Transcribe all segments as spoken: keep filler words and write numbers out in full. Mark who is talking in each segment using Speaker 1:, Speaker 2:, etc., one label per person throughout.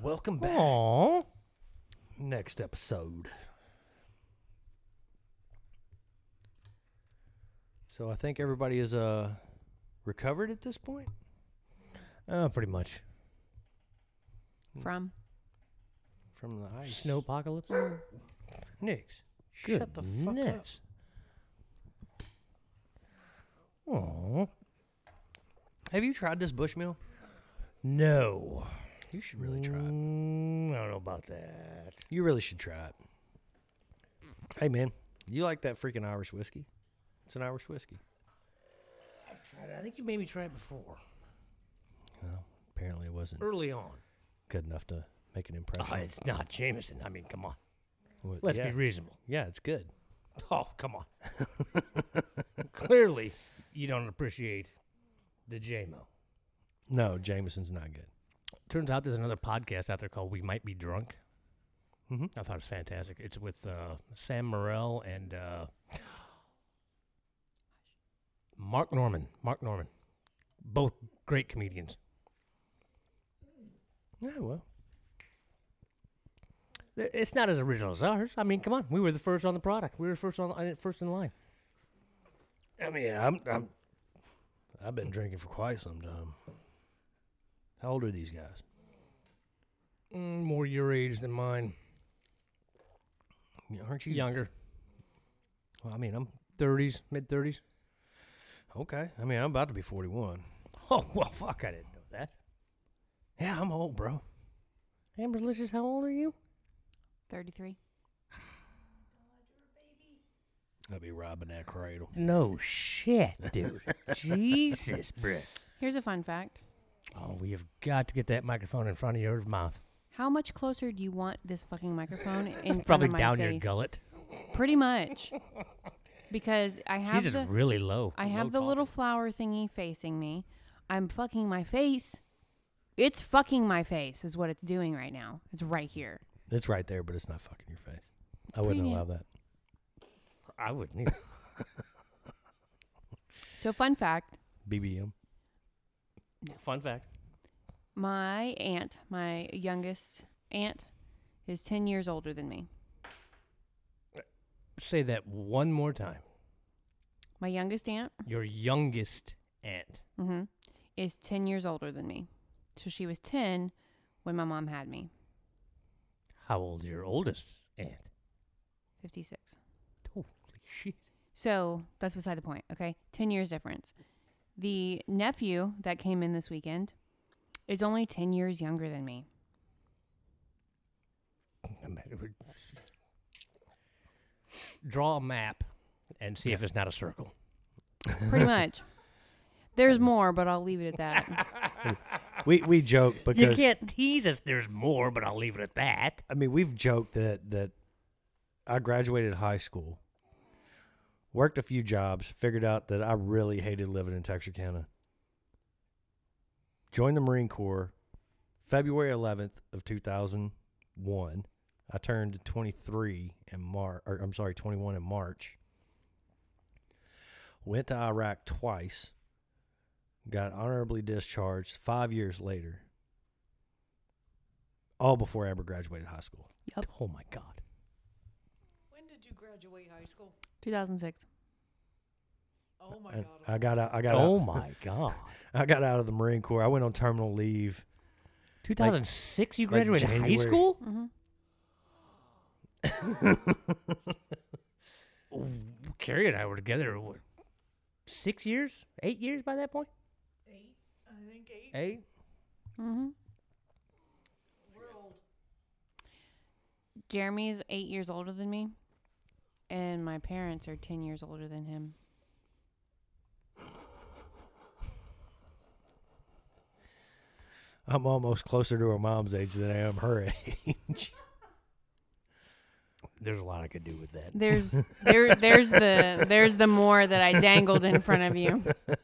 Speaker 1: welcome back.
Speaker 2: Aww.
Speaker 1: Next episode. So I think everybody is uh recovered at this point.
Speaker 2: Uh, pretty much.
Speaker 3: From?
Speaker 1: From the ice.
Speaker 2: Snow apocalypse.
Speaker 1: Nix. Shut the fuck up.
Speaker 2: Aww.
Speaker 1: Have you tried this Bushmill?
Speaker 2: No.
Speaker 1: You should really try it.
Speaker 2: Mm, I don't know about that.
Speaker 1: You really should try it. Hey, man, you like that freaking Irish whiskey? It's an Irish whiskey.
Speaker 2: I've tried it. I think you made me try it before.
Speaker 1: Well, apparently it wasn't
Speaker 2: Early on.
Speaker 1: good enough to make an impression.
Speaker 2: Oh, it's not Jameson. I mean, come on.
Speaker 1: Well,
Speaker 2: Let's
Speaker 1: yeah.
Speaker 2: be reasonable.
Speaker 1: Yeah, it's good.
Speaker 2: Oh, come on. Clearly, you don't appreciate the J M O.
Speaker 1: No, Jameson's not good.
Speaker 2: Turns out there's another podcast out there called We Might Be Drunk.
Speaker 1: Mm-hmm.
Speaker 2: I thought it was fantastic. It's with uh, Sam Morrell and uh, Mark Norman. Mark Norman. Both great comedians.
Speaker 1: Yeah, well.
Speaker 2: It's not as original as ours. I mean, come on. We were the first on the product. We were first on uh, first in line.
Speaker 1: I mean, I'm, I'm, I've been drinking for quite some time. How old are these guys?
Speaker 2: Mm, more your age than mine.
Speaker 1: Yeah, aren't you
Speaker 2: Younger.
Speaker 1: Well, I mean, I'm
Speaker 2: thirties, mid-thirties.
Speaker 1: okay. I mean, I'm about to be forty-one.
Speaker 2: Oh, well, fuck, I didn't know that.
Speaker 1: Yeah, I'm old, bro.
Speaker 2: Amber Delicious, how old are you?
Speaker 3: thirty-three.
Speaker 1: I'll be robbing that cradle.
Speaker 2: No shit, dude. Jesus, bro.
Speaker 3: Here's a fun fact.
Speaker 2: Oh, we have got to get that microphone in front of your mouth.
Speaker 3: How much closer do you want this fucking microphone in front
Speaker 2: Probably
Speaker 3: of my
Speaker 2: down
Speaker 3: face?
Speaker 2: your gullet.
Speaker 3: Pretty much. Because I have
Speaker 2: She's
Speaker 3: the
Speaker 2: just really low.
Speaker 3: I
Speaker 2: low
Speaker 3: have the
Speaker 2: talking.
Speaker 3: little flower thingy facing me. I'm fucking my face. It's fucking my face is what it's doing right now. It's right here.
Speaker 1: It's right there, but it's not fucking your face.
Speaker 3: It's
Speaker 1: I wouldn't
Speaker 3: pretty
Speaker 1: allow
Speaker 3: neat.
Speaker 1: that.
Speaker 2: I wouldn't either.
Speaker 3: So fun fact,
Speaker 1: B B M.
Speaker 2: Fun fact.
Speaker 3: my aunt, my youngest aunt, is ten years older than me.
Speaker 2: Say that one more time.
Speaker 3: My youngest aunt
Speaker 2: Your youngest aunt.
Speaker 3: hmm is ten years older than me. So she was ten when my mom had me.
Speaker 2: How old is your oldest aunt?
Speaker 3: fifty-six.
Speaker 2: Holy shit.
Speaker 3: So that's beside the point, okay? ten years difference. The nephew that came in this weekend is only ten years younger than me.
Speaker 2: Draw a map and see if it's not a circle.
Speaker 3: Pretty much. There's more, but I'll leave it at that.
Speaker 1: We we joke because
Speaker 2: You can't tease us there's more, but I'll leave it at that.
Speaker 1: I mean we've joked that that I graduated high school, worked a few jobs, figured out that I really hated living in Texarkana. Joined the Marine Corps, February eleventh of two thousand one. I turned twenty-three in March, or I'm sorry, twenty-one in March. Went to Iraq twice. Got honorably discharged five years later. All before I ever graduated high school.
Speaker 3: Yep.
Speaker 2: Oh my God.
Speaker 4: When did you graduate high school?
Speaker 3: two thousand six.
Speaker 4: Oh my
Speaker 1: And
Speaker 4: God.
Speaker 1: I got out. I got
Speaker 2: Oh
Speaker 1: out.
Speaker 2: my God.
Speaker 1: I got out of the Marine Corps. I went on terminal leave.
Speaker 2: two thousand six, you
Speaker 1: like
Speaker 2: graduated high
Speaker 1: January.
Speaker 2: school?
Speaker 3: Mm-hmm.
Speaker 2: Oh, Carrie and I were together, what, six years? Eight years by that point?
Speaker 4: Eight, I think eight.
Speaker 2: Eight?
Speaker 3: Mm-hmm.
Speaker 4: We're old.
Speaker 3: Jeremy's eight years older than me, and my parents are ten years older than him.
Speaker 1: I'm almost closer to her mom's age than I am her age.
Speaker 2: There's a lot I could do with that.
Speaker 3: There's there there's the there's the more that I dangled in front of you.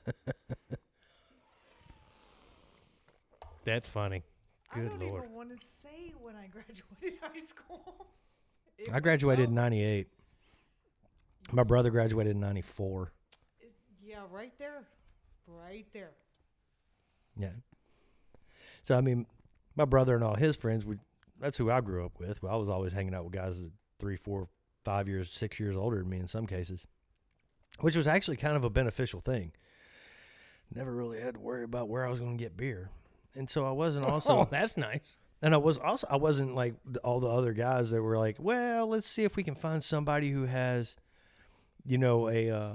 Speaker 2: That's funny. Good
Speaker 4: I don't
Speaker 2: Lord.
Speaker 4: even want to say when I graduated high school. It
Speaker 1: I
Speaker 4: was
Speaker 1: graduated in
Speaker 4: about-
Speaker 1: ninety-eight. My brother graduated in ninety-four.
Speaker 4: it- Yeah, right there. Right there.
Speaker 1: Yeah. So, I mean, my brother and all his friends would. That's who I grew up with. I was always hanging out with guys that three, four, five years, six years older than me in some cases, which was actually kind of a beneficial thing. Never really had to worry about where I was going to get beer, and so I wasn't also.
Speaker 2: Oh, that's nice.
Speaker 1: And I was also I wasn't like all the other guys that were like, well, let's see if we can find somebody who has, you know, a uh,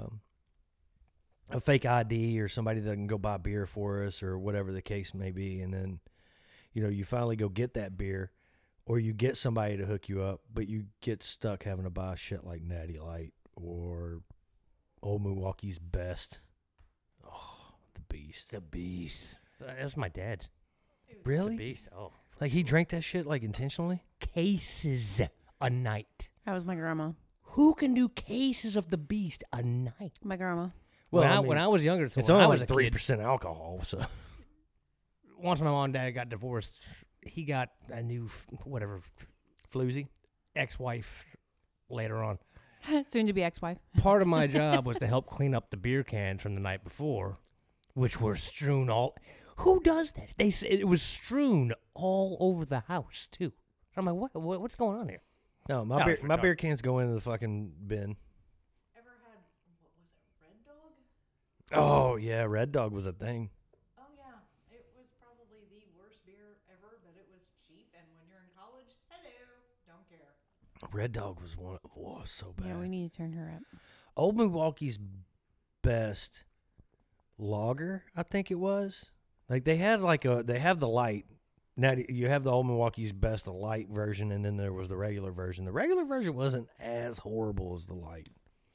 Speaker 1: a fake I D or somebody that can go buy beer for us or whatever the case may be, and then, you know, you finally go get that beer. Or you get somebody to hook you up, but you get stuck having to buy shit like Natty Light or Old Milwaukee's Best. Oh, the Beast.
Speaker 2: The Beast. That's my dad's.
Speaker 1: Really?
Speaker 2: The Beast. Oh.
Speaker 1: Like he drank that shit like intentionally?
Speaker 2: Cases a night.
Speaker 3: That was my grandma.
Speaker 2: Who can do cases of the Beast a night?
Speaker 3: My grandma.
Speaker 1: Well,
Speaker 2: when, I,
Speaker 1: I mean,
Speaker 2: when I was younger, so
Speaker 1: it's
Speaker 2: when
Speaker 1: only
Speaker 2: I was
Speaker 1: like
Speaker 2: a
Speaker 1: three
Speaker 2: kid,
Speaker 1: percent alcohol, so.
Speaker 2: once my mom and dad got divorced, he got a new, whatever,
Speaker 1: Floozy?
Speaker 2: ex-wife later on.
Speaker 3: Soon to be ex-wife.
Speaker 2: Part of my job was to help clean up the beer cans from the night before, which were strewn all. Who does that? They s- it was strewn all over the house too. I'm like, what? what what's going on here?
Speaker 1: No, my
Speaker 2: No,
Speaker 1: beer
Speaker 2: it's
Speaker 1: my
Speaker 2: retarded.
Speaker 1: beer cans go into the fucking bin.
Speaker 4: Ever had, what was it, Red Dog?
Speaker 1: Oh, yeah, Red Dog was a thing.
Speaker 4: Oh, yeah. It was probably the worst beer ever, but it was cheap. And when you're in college, hello, don't care.
Speaker 1: Red Dog was one. Oh, so bad.
Speaker 3: Yeah, we need to turn her up.
Speaker 1: Old Milwaukee's Best lager, I think it was. Like they had like a they have the light. Now you have the Old Milwaukee's Best, the light version, and then there was the regular version. The regular version wasn't as horrible as the light.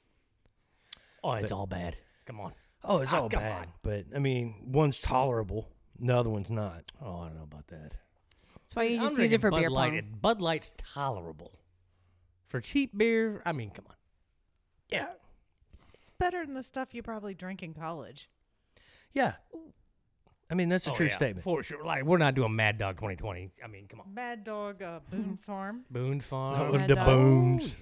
Speaker 2: Oh, it's
Speaker 1: But-
Speaker 2: all bad. Come on.
Speaker 1: Oh, it's
Speaker 2: Ah,
Speaker 1: all
Speaker 2: come
Speaker 1: bad.
Speaker 2: on.
Speaker 1: But I mean, one's tolerable, the other one's not.
Speaker 2: Oh, I don't know about that.
Speaker 3: That's why you
Speaker 2: I'm
Speaker 3: just use
Speaker 2: drinking
Speaker 3: it for
Speaker 2: Bud
Speaker 3: beer
Speaker 2: Light.
Speaker 3: pong.
Speaker 2: It- Bud Light's tolerable. For cheap beer, I mean, come on.
Speaker 1: Yeah,
Speaker 4: It's better than the stuff you probably drank in college.
Speaker 1: yeah. I mean, that's a
Speaker 2: Oh,
Speaker 1: true
Speaker 2: yeah,
Speaker 1: statement.
Speaker 2: For sure. Like, we're not doing Mad Dog twenty twenty. I mean, come on.
Speaker 4: Mad Dog, uh, Boone's Farm.
Speaker 2: Boone
Speaker 1: Oh,
Speaker 2: Farm.
Speaker 3: Red
Speaker 1: the
Speaker 3: Dog.
Speaker 1: booms.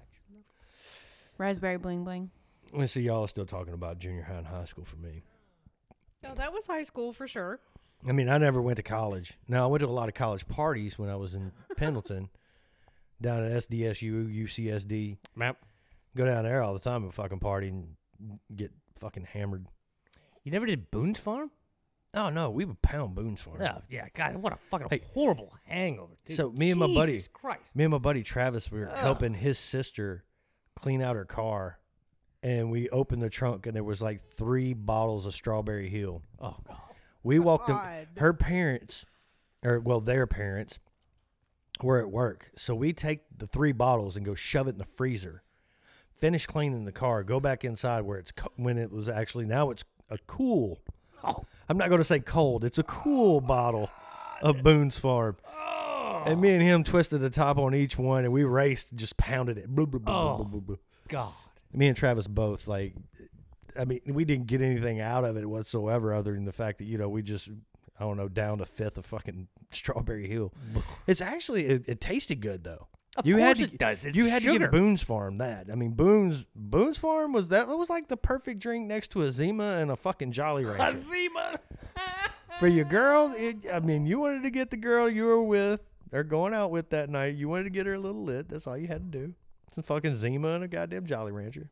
Speaker 3: Raspberry bling bling.
Speaker 1: Let me see, y'all are still talking about junior high and high school for me.
Speaker 4: Oh, that was high school for sure.
Speaker 1: I mean, I never went to college. Now, I went to a lot of college parties when I was in Pendleton, down at S D S U, U C S D.
Speaker 2: Map.
Speaker 1: Go down there all the time and fucking party and get fucking hammered.
Speaker 2: You never did Boone's Farm?
Speaker 1: Oh, no, we would pound Boone's for it.
Speaker 2: Oh, yeah. God, what a fucking
Speaker 1: Hey.
Speaker 2: horrible hangover, dude.
Speaker 1: So me and my buddy-
Speaker 2: Jesus Christ.
Speaker 1: Me and my buddy Travis were
Speaker 2: Ugh.
Speaker 1: helping his sister clean out her car, and we opened the trunk, and there was like three bottles of Strawberry Hill.
Speaker 2: Oh, God.
Speaker 1: We walked in,
Speaker 4: God.
Speaker 1: her parents, or well, their parents, were at work. So we take the three bottles and go shove it in the freezer, finish cleaning the car, go back inside where it's co- when it was actually, now it's a cool.
Speaker 2: Oh.
Speaker 1: I'm not going to say cold. It's a cool bottle of Boone's Farm.
Speaker 2: Oh.
Speaker 1: And me and him twisted the top on each one, and we raced and just pounded it. Blah, blah, blah, blah,
Speaker 2: Oh.
Speaker 1: blah, blah.
Speaker 2: God.
Speaker 1: Me and Travis both, like, I mean, we didn't get anything out of it whatsoever other than the fact that, you know, we just, I don't know, downed a fifth of fucking Strawberry Hill. It's actually, it, it tasted good, though.
Speaker 2: Of
Speaker 1: you
Speaker 2: course
Speaker 1: had to,
Speaker 2: it does. It's
Speaker 1: you had to
Speaker 2: sugar.
Speaker 1: get Boone's Farm that. I mean, Boone's Boone's Farm was that, it was like the perfect drink next to a Zima and a fucking Jolly Rancher.
Speaker 2: Azima.
Speaker 1: For your girl, it, I mean, you wanted to get the girl you were with or going out with that night. You wanted to get her a little lit. That's all you had to do. Some fucking Zima and a goddamn Jolly Rancher.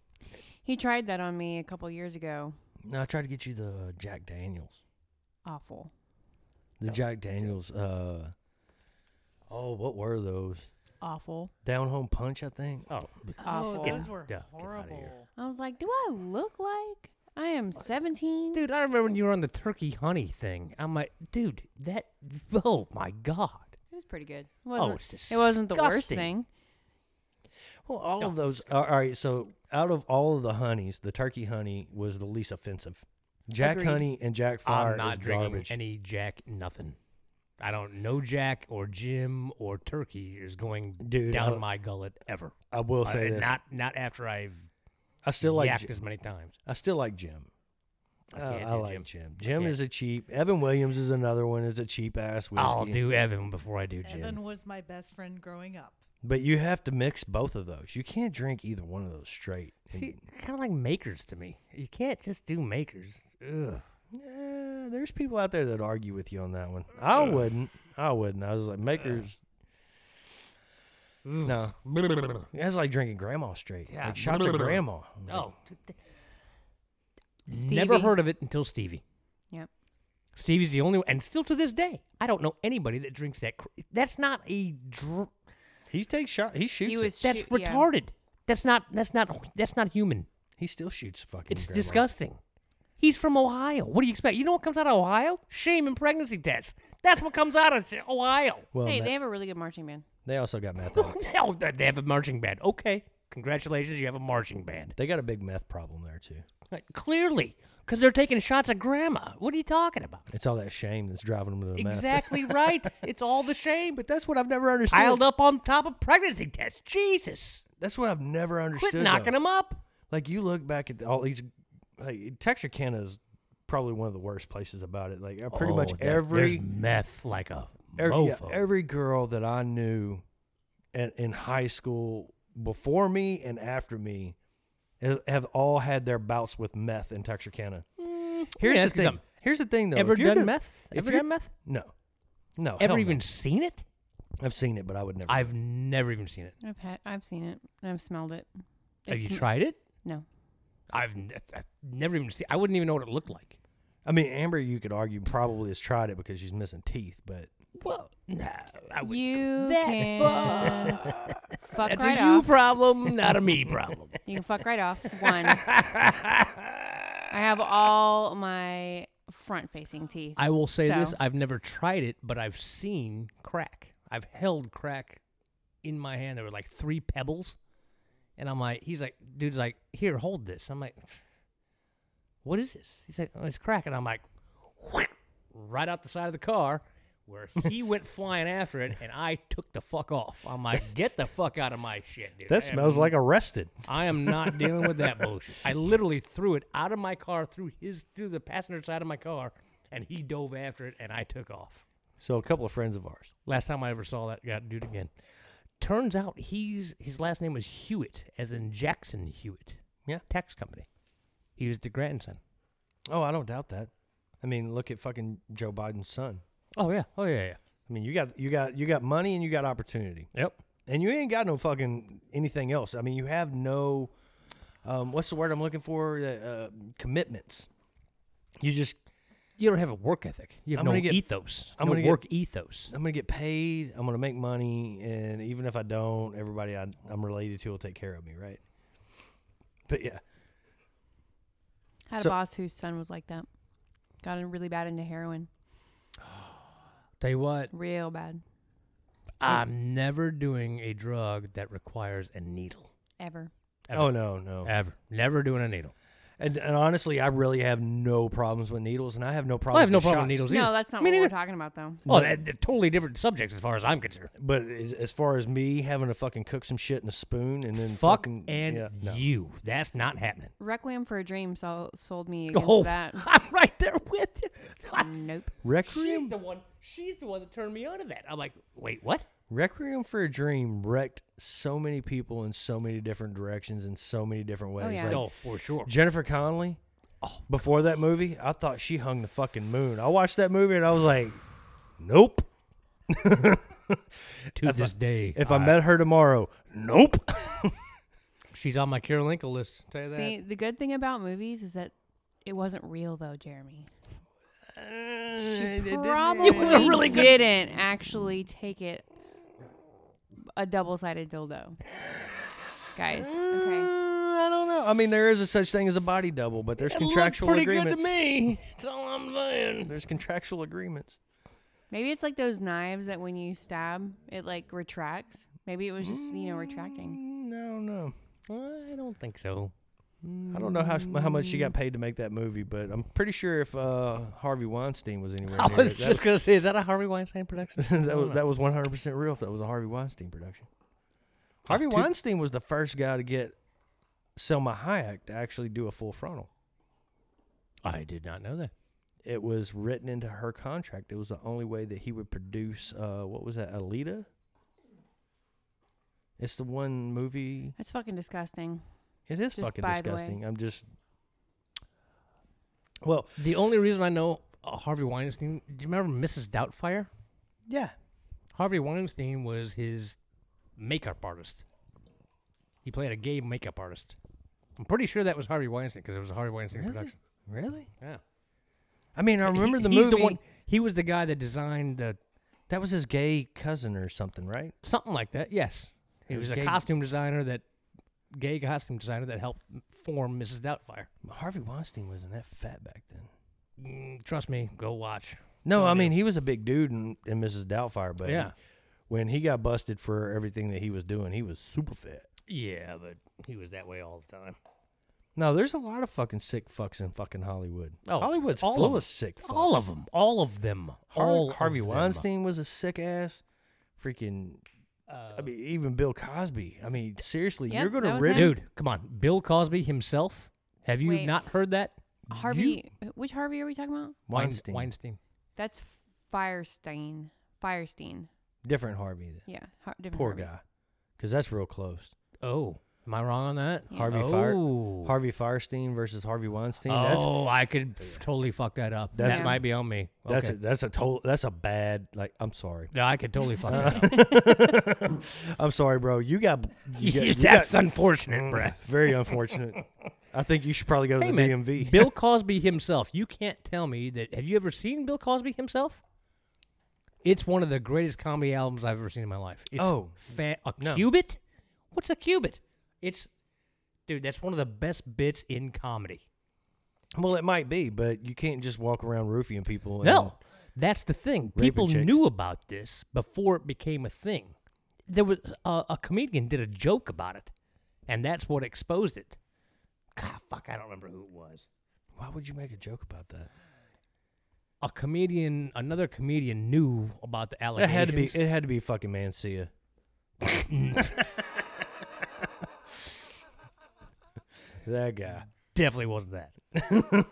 Speaker 3: He tried that on me a couple years ago.
Speaker 1: No, I tried to get you the Jack Daniels.
Speaker 3: Awful.
Speaker 1: The Jack Daniels. Uh, oh, what were those?
Speaker 3: Awful.
Speaker 1: Down Home Punch, I think.
Speaker 2: Oh.
Speaker 3: Awful.
Speaker 4: Oh, those were
Speaker 2: Duh, get outta
Speaker 4: horrible.
Speaker 2: here.
Speaker 3: I was like, do I look like I am seventeen?
Speaker 2: Dude, I remember when you were on the turkey honey thing. I'm like, dude, that, oh my God.
Speaker 3: It was pretty good. It
Speaker 2: Oh,
Speaker 3: wasn't,
Speaker 2: it's
Speaker 3: it wasn't the worst
Speaker 2: disgusting.
Speaker 3: thing.
Speaker 1: Well, all
Speaker 2: No,
Speaker 1: of those. All right, so out of all of the honeys, the turkey honey was the least offensive. Jack
Speaker 3: Agreed.
Speaker 1: Honey and Jack Fire
Speaker 2: I'm not
Speaker 1: is
Speaker 2: drinking
Speaker 1: garbage.
Speaker 2: any Jack nothing. I don't know Jack or Jim or turkey is going
Speaker 1: Dude,
Speaker 2: down
Speaker 1: I-
Speaker 2: my gullet ever.
Speaker 1: I will say
Speaker 2: Uh,
Speaker 1: this.
Speaker 2: Not not after I've
Speaker 1: I still like.
Speaker 2: yacked
Speaker 1: J-
Speaker 2: as many times.
Speaker 1: I still like Jim.
Speaker 2: I
Speaker 1: Uh,
Speaker 2: can't
Speaker 1: I
Speaker 2: do
Speaker 1: like
Speaker 2: Jim.
Speaker 1: Jim.
Speaker 2: I
Speaker 1: Jim
Speaker 2: can't.
Speaker 1: is a cheap. Evan Williams is another one. Is a cheap ass whiskey.
Speaker 2: I'll do Evan before I do Jim.
Speaker 4: Evan was my best friend growing up.
Speaker 1: But you have to mix both of those. You can't drink either one of those straight. And-
Speaker 2: See, kind of like makers to me. You can't just do makers. Ugh.
Speaker 1: Eh, they're there's people out there that argue with you on that one. I wouldn't. I wouldn't. I was like, makers. No, that's like drinking grandma straight.
Speaker 2: Yeah.
Speaker 1: Like shots of grandma. I'm like,
Speaker 2: Oh.
Speaker 3: Stevie.
Speaker 2: Never heard of it until Stevie.
Speaker 3: Yep.
Speaker 2: Stevie's the only one, and still to this day, I don't know anybody that drinks that. Cr- that's not a. Dr-
Speaker 1: he takes shot. He shoots.
Speaker 3: He
Speaker 1: it.
Speaker 3: was
Speaker 2: that's
Speaker 3: shoot- yeah.
Speaker 2: retarded. That's not. That's not. That's not human.
Speaker 1: He still shoots fucking.
Speaker 2: It's
Speaker 1: grandma.
Speaker 2: disgusting. He's from Ohio. What do you expect? You know what comes out of Ohio? Shame and pregnancy tests. That's what comes out of Ohio.
Speaker 1: Well,
Speaker 3: Hey,
Speaker 1: ma-
Speaker 3: they have a really good marching band.
Speaker 1: they also got meth. in it.
Speaker 2: Hell, they have a marching band. Okay, congratulations, you have a marching band.
Speaker 1: They got a big meth problem there too.
Speaker 2: Like, clearly, because they're taking shots at grandma. What are you talking about?
Speaker 1: It's all that shame that's driving them to the meth.
Speaker 2: Exactly right. It's all the shame.
Speaker 1: But that's what I've never understood.
Speaker 2: Piled up on top of pregnancy tests. Jesus.
Speaker 1: That's what I've never understood.
Speaker 2: Quit knocking
Speaker 1: though.
Speaker 2: them up.
Speaker 1: Like you look back at all these, like Texarkana is probably one of the worst places about it. Like uh, pretty
Speaker 2: Oh,
Speaker 1: much
Speaker 2: there-
Speaker 1: every
Speaker 2: There's meth like a
Speaker 1: every, yeah,
Speaker 2: mofo.
Speaker 1: every girl that I knew in, in high school before me and after me have, have all had their bouts with meth in Texarkana. Here's
Speaker 2: yeah,
Speaker 1: the
Speaker 2: that's 'cause
Speaker 1: thing.
Speaker 2: I'm-
Speaker 1: Here's the thing though.
Speaker 2: Ever
Speaker 1: If you're
Speaker 2: done
Speaker 1: do-
Speaker 2: meth?
Speaker 1: if
Speaker 2: Ever
Speaker 1: you're-
Speaker 2: done meth?
Speaker 1: No, no.
Speaker 2: Ever
Speaker 1: hell
Speaker 2: even
Speaker 1: no.
Speaker 2: seen it?
Speaker 1: I've seen it, but I would never.
Speaker 2: I've never even seen it.
Speaker 3: I've had, I've seen it. And I've smelled it.
Speaker 2: Have
Speaker 3: It's
Speaker 2: you
Speaker 3: sm-
Speaker 2: tried it?
Speaker 3: No.
Speaker 2: I've, n- I've never even seen. I wouldn't even know what it looked like.
Speaker 1: I mean, Amber, you could argue probably has tried it because she's missing teeth, but
Speaker 2: Well, nah, I would.
Speaker 3: You
Speaker 2: that
Speaker 3: can fuck
Speaker 2: That's
Speaker 3: right
Speaker 2: a you
Speaker 3: off.
Speaker 2: problem, not a me problem.
Speaker 3: You can fuck right off. One. I have all my front-facing teeth.
Speaker 2: I will say this:
Speaker 3: So-
Speaker 2: I've never tried it, but I've seen crack. I've held crack in my hand. There were like three pebbles, and I'm like, he's like, dude's like, here, hold this. I'm like, what is this? He's like, oh, it's crack, and I'm like, right out the side of the car, where he went flying after it, and I took the fuck off. I'm like, get the fuck out of my shit, dude. I
Speaker 1: that
Speaker 2: am
Speaker 1: smells like arrested.
Speaker 2: I am not dealing with that bullshit. I literally threw it out of my car, through his through the passenger side of my car, and he dove after it, and I took off.
Speaker 1: So a couple of friends of ours.
Speaker 2: Last time I ever saw that guy do it again. Turns out he's his last name was Hewitt, as in Jackson Hewitt.
Speaker 1: Yeah.
Speaker 2: Tax company. He was the grandson.
Speaker 1: Oh, I don't doubt that. I mean, look at fucking Joe Biden's son.
Speaker 2: Oh yeah. Oh yeah. Yeah.
Speaker 1: I mean, you got you got you got money and you got opportunity,
Speaker 2: Yep.
Speaker 1: and you ain't got no fucking anything else. I mean, you have no, um, what's the word I'm looking for? Uh, uh, commitments. You just,
Speaker 2: You don't have a work ethic. You have
Speaker 1: I'm
Speaker 2: no
Speaker 1: gonna get-
Speaker 2: ethos.
Speaker 1: I'm
Speaker 2: no
Speaker 1: gonna get-
Speaker 2: work ethos.
Speaker 1: I'm gonna get paid. I'm gonna make money, and even if I don't, everybody I, I'm related to will take care of me, right? But yeah,
Speaker 3: Had
Speaker 1: So-
Speaker 3: a boss whose son was like that. Got in really bad into heroin.
Speaker 2: Tell you what,
Speaker 3: Real bad.
Speaker 2: I'm never doing a drug that requires a needle.
Speaker 3: Ever.
Speaker 2: Ever.
Speaker 1: oh no, no.
Speaker 2: Ever. Never doing a needle.
Speaker 1: And, and honestly, I really have no problems with needles, and I have no
Speaker 2: Well,
Speaker 1: problems.
Speaker 2: I have no
Speaker 1: with
Speaker 2: problem with
Speaker 1: shots.
Speaker 2: needles
Speaker 3: No,
Speaker 2: either.
Speaker 3: that's not
Speaker 2: Me
Speaker 3: what
Speaker 2: neither.
Speaker 3: we're talking about, though.
Speaker 2: Oh, that, they're totally different subjects as far as I'm concerned.
Speaker 1: But as, as far as me having to fucking cook some shit in a spoon and then
Speaker 2: Fuck
Speaker 1: fucking
Speaker 2: and
Speaker 1: yeah, no.
Speaker 2: you. That's not happening.
Speaker 3: Requiem for a Dream so, sold me against
Speaker 2: Oh,
Speaker 3: that.
Speaker 2: I'm right there with you.
Speaker 3: Nope.
Speaker 2: She's
Speaker 1: Requiem
Speaker 2: the one. She's the one that turned me on to that. I'm like, wait, what?
Speaker 1: Requiem for a Dream wrecked so many people in so many different directions in so many different ways.
Speaker 3: Oh, yeah.
Speaker 1: Like
Speaker 2: Oh, for sure.
Speaker 1: Jennifer Connelly. Oh, before that movie, I thought she hung the fucking moon. I watched that movie and I was like, nope.
Speaker 2: To
Speaker 1: if
Speaker 2: this day,
Speaker 1: If I met her tomorrow, nope.
Speaker 2: she's on my Karolinko list. Tell you that.
Speaker 3: See, the good thing about movies is that it wasn't real, though, Jeremy. She probably
Speaker 2: It was a really good-
Speaker 3: didn't actually take it a double-sided dildo. Guys, okay.
Speaker 1: I don't know. I mean, there is a such thing as a body double, but there's
Speaker 2: It
Speaker 1: contractual
Speaker 2: looked pretty
Speaker 1: agreements.
Speaker 2: good to me. That's all I'm saying.
Speaker 1: There's contractual agreements.
Speaker 3: Maybe it's like those knives that when you stab, it like retracts. Maybe it was just, you know, retracting.
Speaker 1: Mm, No, no.
Speaker 2: I don't think so.
Speaker 1: I don't know how how much she got paid to make that movie, but I'm pretty sure if uh, Harvey Weinstein was anywhere
Speaker 2: I
Speaker 1: near
Speaker 2: was
Speaker 1: it,
Speaker 2: just gonna say, is that a Harvey Weinstein production?
Speaker 1: that, that was that was one hundred percent real. If that was a Harvey Weinstein production, Harvey
Speaker 2: two-
Speaker 1: Weinstein was the first guy to get Selma Hayek to actually do a full frontal.
Speaker 2: I did not know that.
Speaker 1: It was written into her contract. It was the only way that he would produce. Uh, what was that? Alita. It's the one movie.
Speaker 3: That's fucking disgusting.
Speaker 1: It is
Speaker 3: Just
Speaker 1: fucking
Speaker 3: by the way.
Speaker 1: disgusting. I'm just. Well,
Speaker 2: The only reason I know uh, Harvey Weinstein. Do you remember Missus Doubtfire?
Speaker 1: Yeah.
Speaker 2: Harvey Weinstein was his makeup artist. He played a gay makeup artist. I'm pretty sure that was Harvey Weinstein because it was a Harvey Weinstein
Speaker 1: Really?
Speaker 2: production.
Speaker 1: Really?
Speaker 2: Yeah.
Speaker 1: I mean, I
Speaker 2: And he-
Speaker 1: remember the
Speaker 2: he's
Speaker 1: movie.
Speaker 2: The one, he was the guy that designed the
Speaker 1: That was his gay cousin or something, right?
Speaker 2: something like that. Yes, he
Speaker 1: It
Speaker 2: was,
Speaker 1: was
Speaker 2: a
Speaker 1: gay-
Speaker 2: costume designer that gay costume designer that helped form Missus Doubtfire.
Speaker 1: Harvey Weinstein wasn't that fat back then.
Speaker 2: Mm, trust me, go watch.
Speaker 1: No,
Speaker 2: Oh,
Speaker 1: I
Speaker 2: yeah.
Speaker 1: mean, he was a big dude in, in Missus Doubtfire, but
Speaker 2: Yeah.
Speaker 1: he- when he got busted for everything that he was doing, he was super fat.
Speaker 2: Yeah, but he was that way all the time.
Speaker 1: No, there's a lot of fucking sick fucks in fucking Hollywood.
Speaker 2: Oh,
Speaker 1: Hollywood's
Speaker 2: all
Speaker 1: full
Speaker 2: of
Speaker 1: of,
Speaker 2: them.
Speaker 1: sick fucks.
Speaker 2: All of them, all of them,
Speaker 1: Har-
Speaker 2: all
Speaker 1: Harvey
Speaker 2: of them.
Speaker 1: Weinstein was a sick ass. Freaking,
Speaker 2: Uh,
Speaker 1: I mean, even Bill Cosby. I mean, seriously,
Speaker 3: Yep,
Speaker 1: you're going
Speaker 3: that
Speaker 1: to
Speaker 3: was
Speaker 1: rip
Speaker 3: him.
Speaker 2: dude, come on, Bill Cosby himself. Have you
Speaker 3: Wait.
Speaker 2: not heard that?
Speaker 3: Harvey, which Harvey are we talking about?
Speaker 2: Wein-
Speaker 1: Weinstein.
Speaker 2: Weinstein.
Speaker 3: That's Firestein. Firestein.
Speaker 1: Different Harvey. then.
Speaker 3: Yeah, har- different
Speaker 1: Poor
Speaker 3: Harvey.
Speaker 1: guy. Because that's real close.
Speaker 2: Oh, am I wrong on that?
Speaker 3: Yeah.
Speaker 1: Harvey Fire,
Speaker 2: oh.
Speaker 1: Harvey Firestein versus Harvey Weinstein. That's
Speaker 2: Oh, I could f- totally fuck that up.
Speaker 1: That's-
Speaker 2: that might be on me.
Speaker 1: that's
Speaker 2: okay.
Speaker 1: a, that's a total that's a bad like. I'm sorry.
Speaker 2: Yeah, I could totally fuck that up.
Speaker 1: I'm sorry, bro. You got, you got you
Speaker 2: That's
Speaker 1: got-
Speaker 2: unfortunate, Brett.
Speaker 1: very unfortunate. I think you should probably go to
Speaker 2: Hey,
Speaker 1: the
Speaker 2: man,
Speaker 1: D M V.
Speaker 2: Bill Cosby himself. You can't tell me that. Have you ever seen Bill Cosby himself? It's one of the greatest comedy albums I've ever seen in my life. It's
Speaker 1: Oh,
Speaker 2: fa- a
Speaker 1: no.
Speaker 2: cubit? What's a cubit? It's, dude, that's one of the best bits in comedy.
Speaker 1: Well, it might be, but you can't just walk around roofing people. and-
Speaker 2: No, that's the thing.
Speaker 1: Raping
Speaker 2: People
Speaker 1: chicks.
Speaker 2: knew about this before it became a thing. There was a, a comedian did a joke about it, and that's what exposed it. God, fuck, I don't remember who it was.
Speaker 1: Why would you make a joke about that?
Speaker 2: A comedian, another comedian knew about the
Speaker 1: It
Speaker 2: allegations.
Speaker 1: had to be. It had to be fucking Mancia. That guy.
Speaker 2: Definitely wasn't that.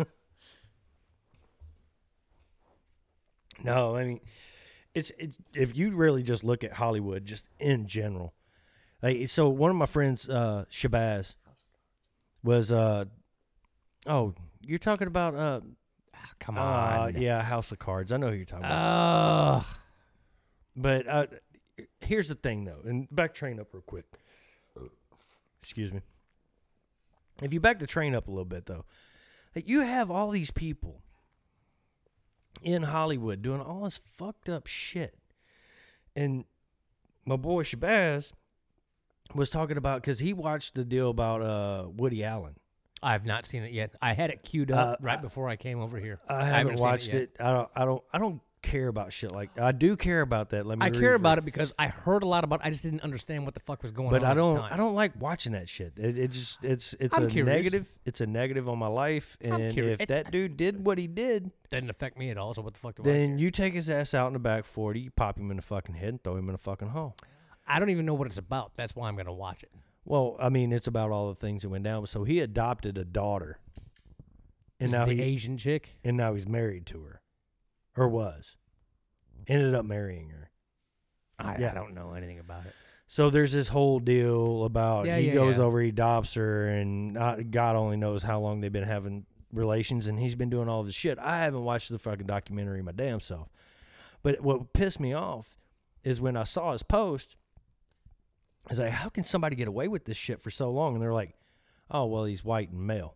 Speaker 1: No, I mean, it's it's if you really just look at Hollywood, just in general. Like, so one of my friends, uh, Shabazz, was uh, oh, you're talking about uh,
Speaker 2: Ah, come
Speaker 1: uh,
Speaker 2: on.
Speaker 1: yeah, House of Cards. I know who you're talking about.
Speaker 2: Ugh.
Speaker 1: But uh, here's the thing, though, and back train up real quick. Excuse me. If you back the train up a little bit, though, like you have all these people in Hollywood doing all this fucked up shit, and my boy Shabazz was talking about because he watched the deal about uh, Woody Allen.
Speaker 2: I've not seen it yet. I had it queued up
Speaker 1: Uh,
Speaker 2: right
Speaker 1: I-
Speaker 2: before I came over here.
Speaker 1: I haven't,
Speaker 2: seen
Speaker 1: watched
Speaker 2: yet.
Speaker 1: it. I don't. I don't. I don't care about shit like. I do care about that. Let me.
Speaker 2: I care about
Speaker 1: rephrase.
Speaker 2: it because I heard a lot about it. I just didn't understand what the fuck was going
Speaker 1: But
Speaker 2: on.
Speaker 1: I
Speaker 2: at the
Speaker 1: don't.
Speaker 2: time.
Speaker 1: I don't like watching that shit. It, it just. It's. It's
Speaker 2: I'm
Speaker 1: a
Speaker 2: curious.
Speaker 1: negative. It's a negative on my life.
Speaker 2: I'm
Speaker 1: And
Speaker 2: curious.
Speaker 1: if
Speaker 2: It's-
Speaker 1: that dude did what he did,
Speaker 2: Didn't affect me at all. So what the fuck do I?
Speaker 1: then you take his ass out in the back forty, you pop him in the fucking head, and throw him in a fucking hole.
Speaker 2: I don't even know what it's about. That's why I'm gonna watch it.
Speaker 1: Well, I mean, it's about all the things that went down. So he adopted a daughter, and
Speaker 2: Is
Speaker 1: now
Speaker 2: the
Speaker 1: he
Speaker 2: Asian chick.
Speaker 1: and now he's married to her, or was, ended up marrying her.
Speaker 2: I,
Speaker 1: Yeah.
Speaker 2: I don't know anything about it.
Speaker 1: So there's this whole deal about
Speaker 2: Yeah,
Speaker 1: he
Speaker 2: yeah,
Speaker 1: goes
Speaker 2: yeah.
Speaker 1: over, he adopts her, and not, God only knows how long they've been having relations, and he's been doing all this shit. I haven't watched the fucking documentary my damn self. But what pissed me off is when I saw his post, I was like, how can somebody get away with this shit for so long? And they're like, oh, well, he's white and male.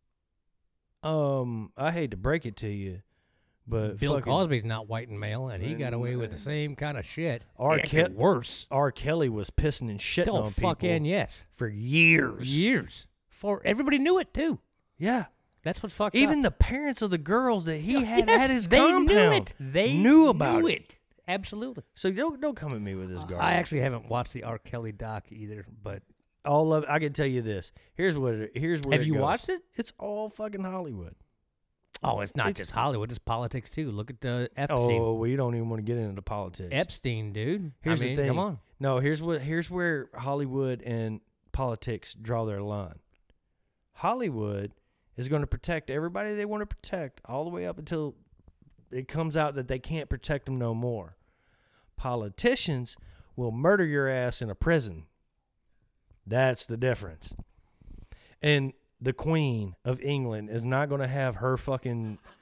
Speaker 1: Um, I hate to break it to you, but
Speaker 2: Bill
Speaker 1: fucking
Speaker 2: Cosby's not white and male, and he got away with the
Speaker 1: Mm,
Speaker 2: same kind of shit.
Speaker 1: R.
Speaker 2: Actually,
Speaker 1: Ke-
Speaker 2: worse.
Speaker 1: R. Kelly was pissing and shitting
Speaker 2: Oh,
Speaker 1: on people
Speaker 2: fucking yes.
Speaker 1: for years.
Speaker 2: Years. For everybody knew it too.
Speaker 1: Yeah.
Speaker 2: That's what's fucked
Speaker 1: Even
Speaker 2: up.
Speaker 1: the parents of the girls that he had
Speaker 2: yes,
Speaker 1: at his
Speaker 2: they
Speaker 1: compound
Speaker 2: knew it. They
Speaker 1: knew about
Speaker 2: knew
Speaker 1: it.
Speaker 2: it. Absolutely.
Speaker 1: So don't don't come at me with this garbage.
Speaker 2: I actually haven't watched the R. Kelly doc either, but
Speaker 1: all of I can tell you this. Here's what it, here's where
Speaker 2: have
Speaker 1: it
Speaker 2: you
Speaker 1: goes.
Speaker 2: watched it?
Speaker 1: It's all fucking Hollywood.
Speaker 2: Oh, it's not
Speaker 1: It's-
Speaker 2: just Hollywood; it's politics too. Look at the Epstein.
Speaker 1: Oh, well, you don't even want to get into politics.
Speaker 2: Epstein, dude.
Speaker 1: Here's
Speaker 2: I mean,
Speaker 1: the thing.
Speaker 2: Come on.
Speaker 1: No, here's what here's where Hollywood and politics draw their line. Hollywood is going to protect everybody they want to protect all the way up until it comes out that they can't protect them no more. Politicians will murder your ass in a prison. That's the difference. And the Queen of England is not going to have her fucking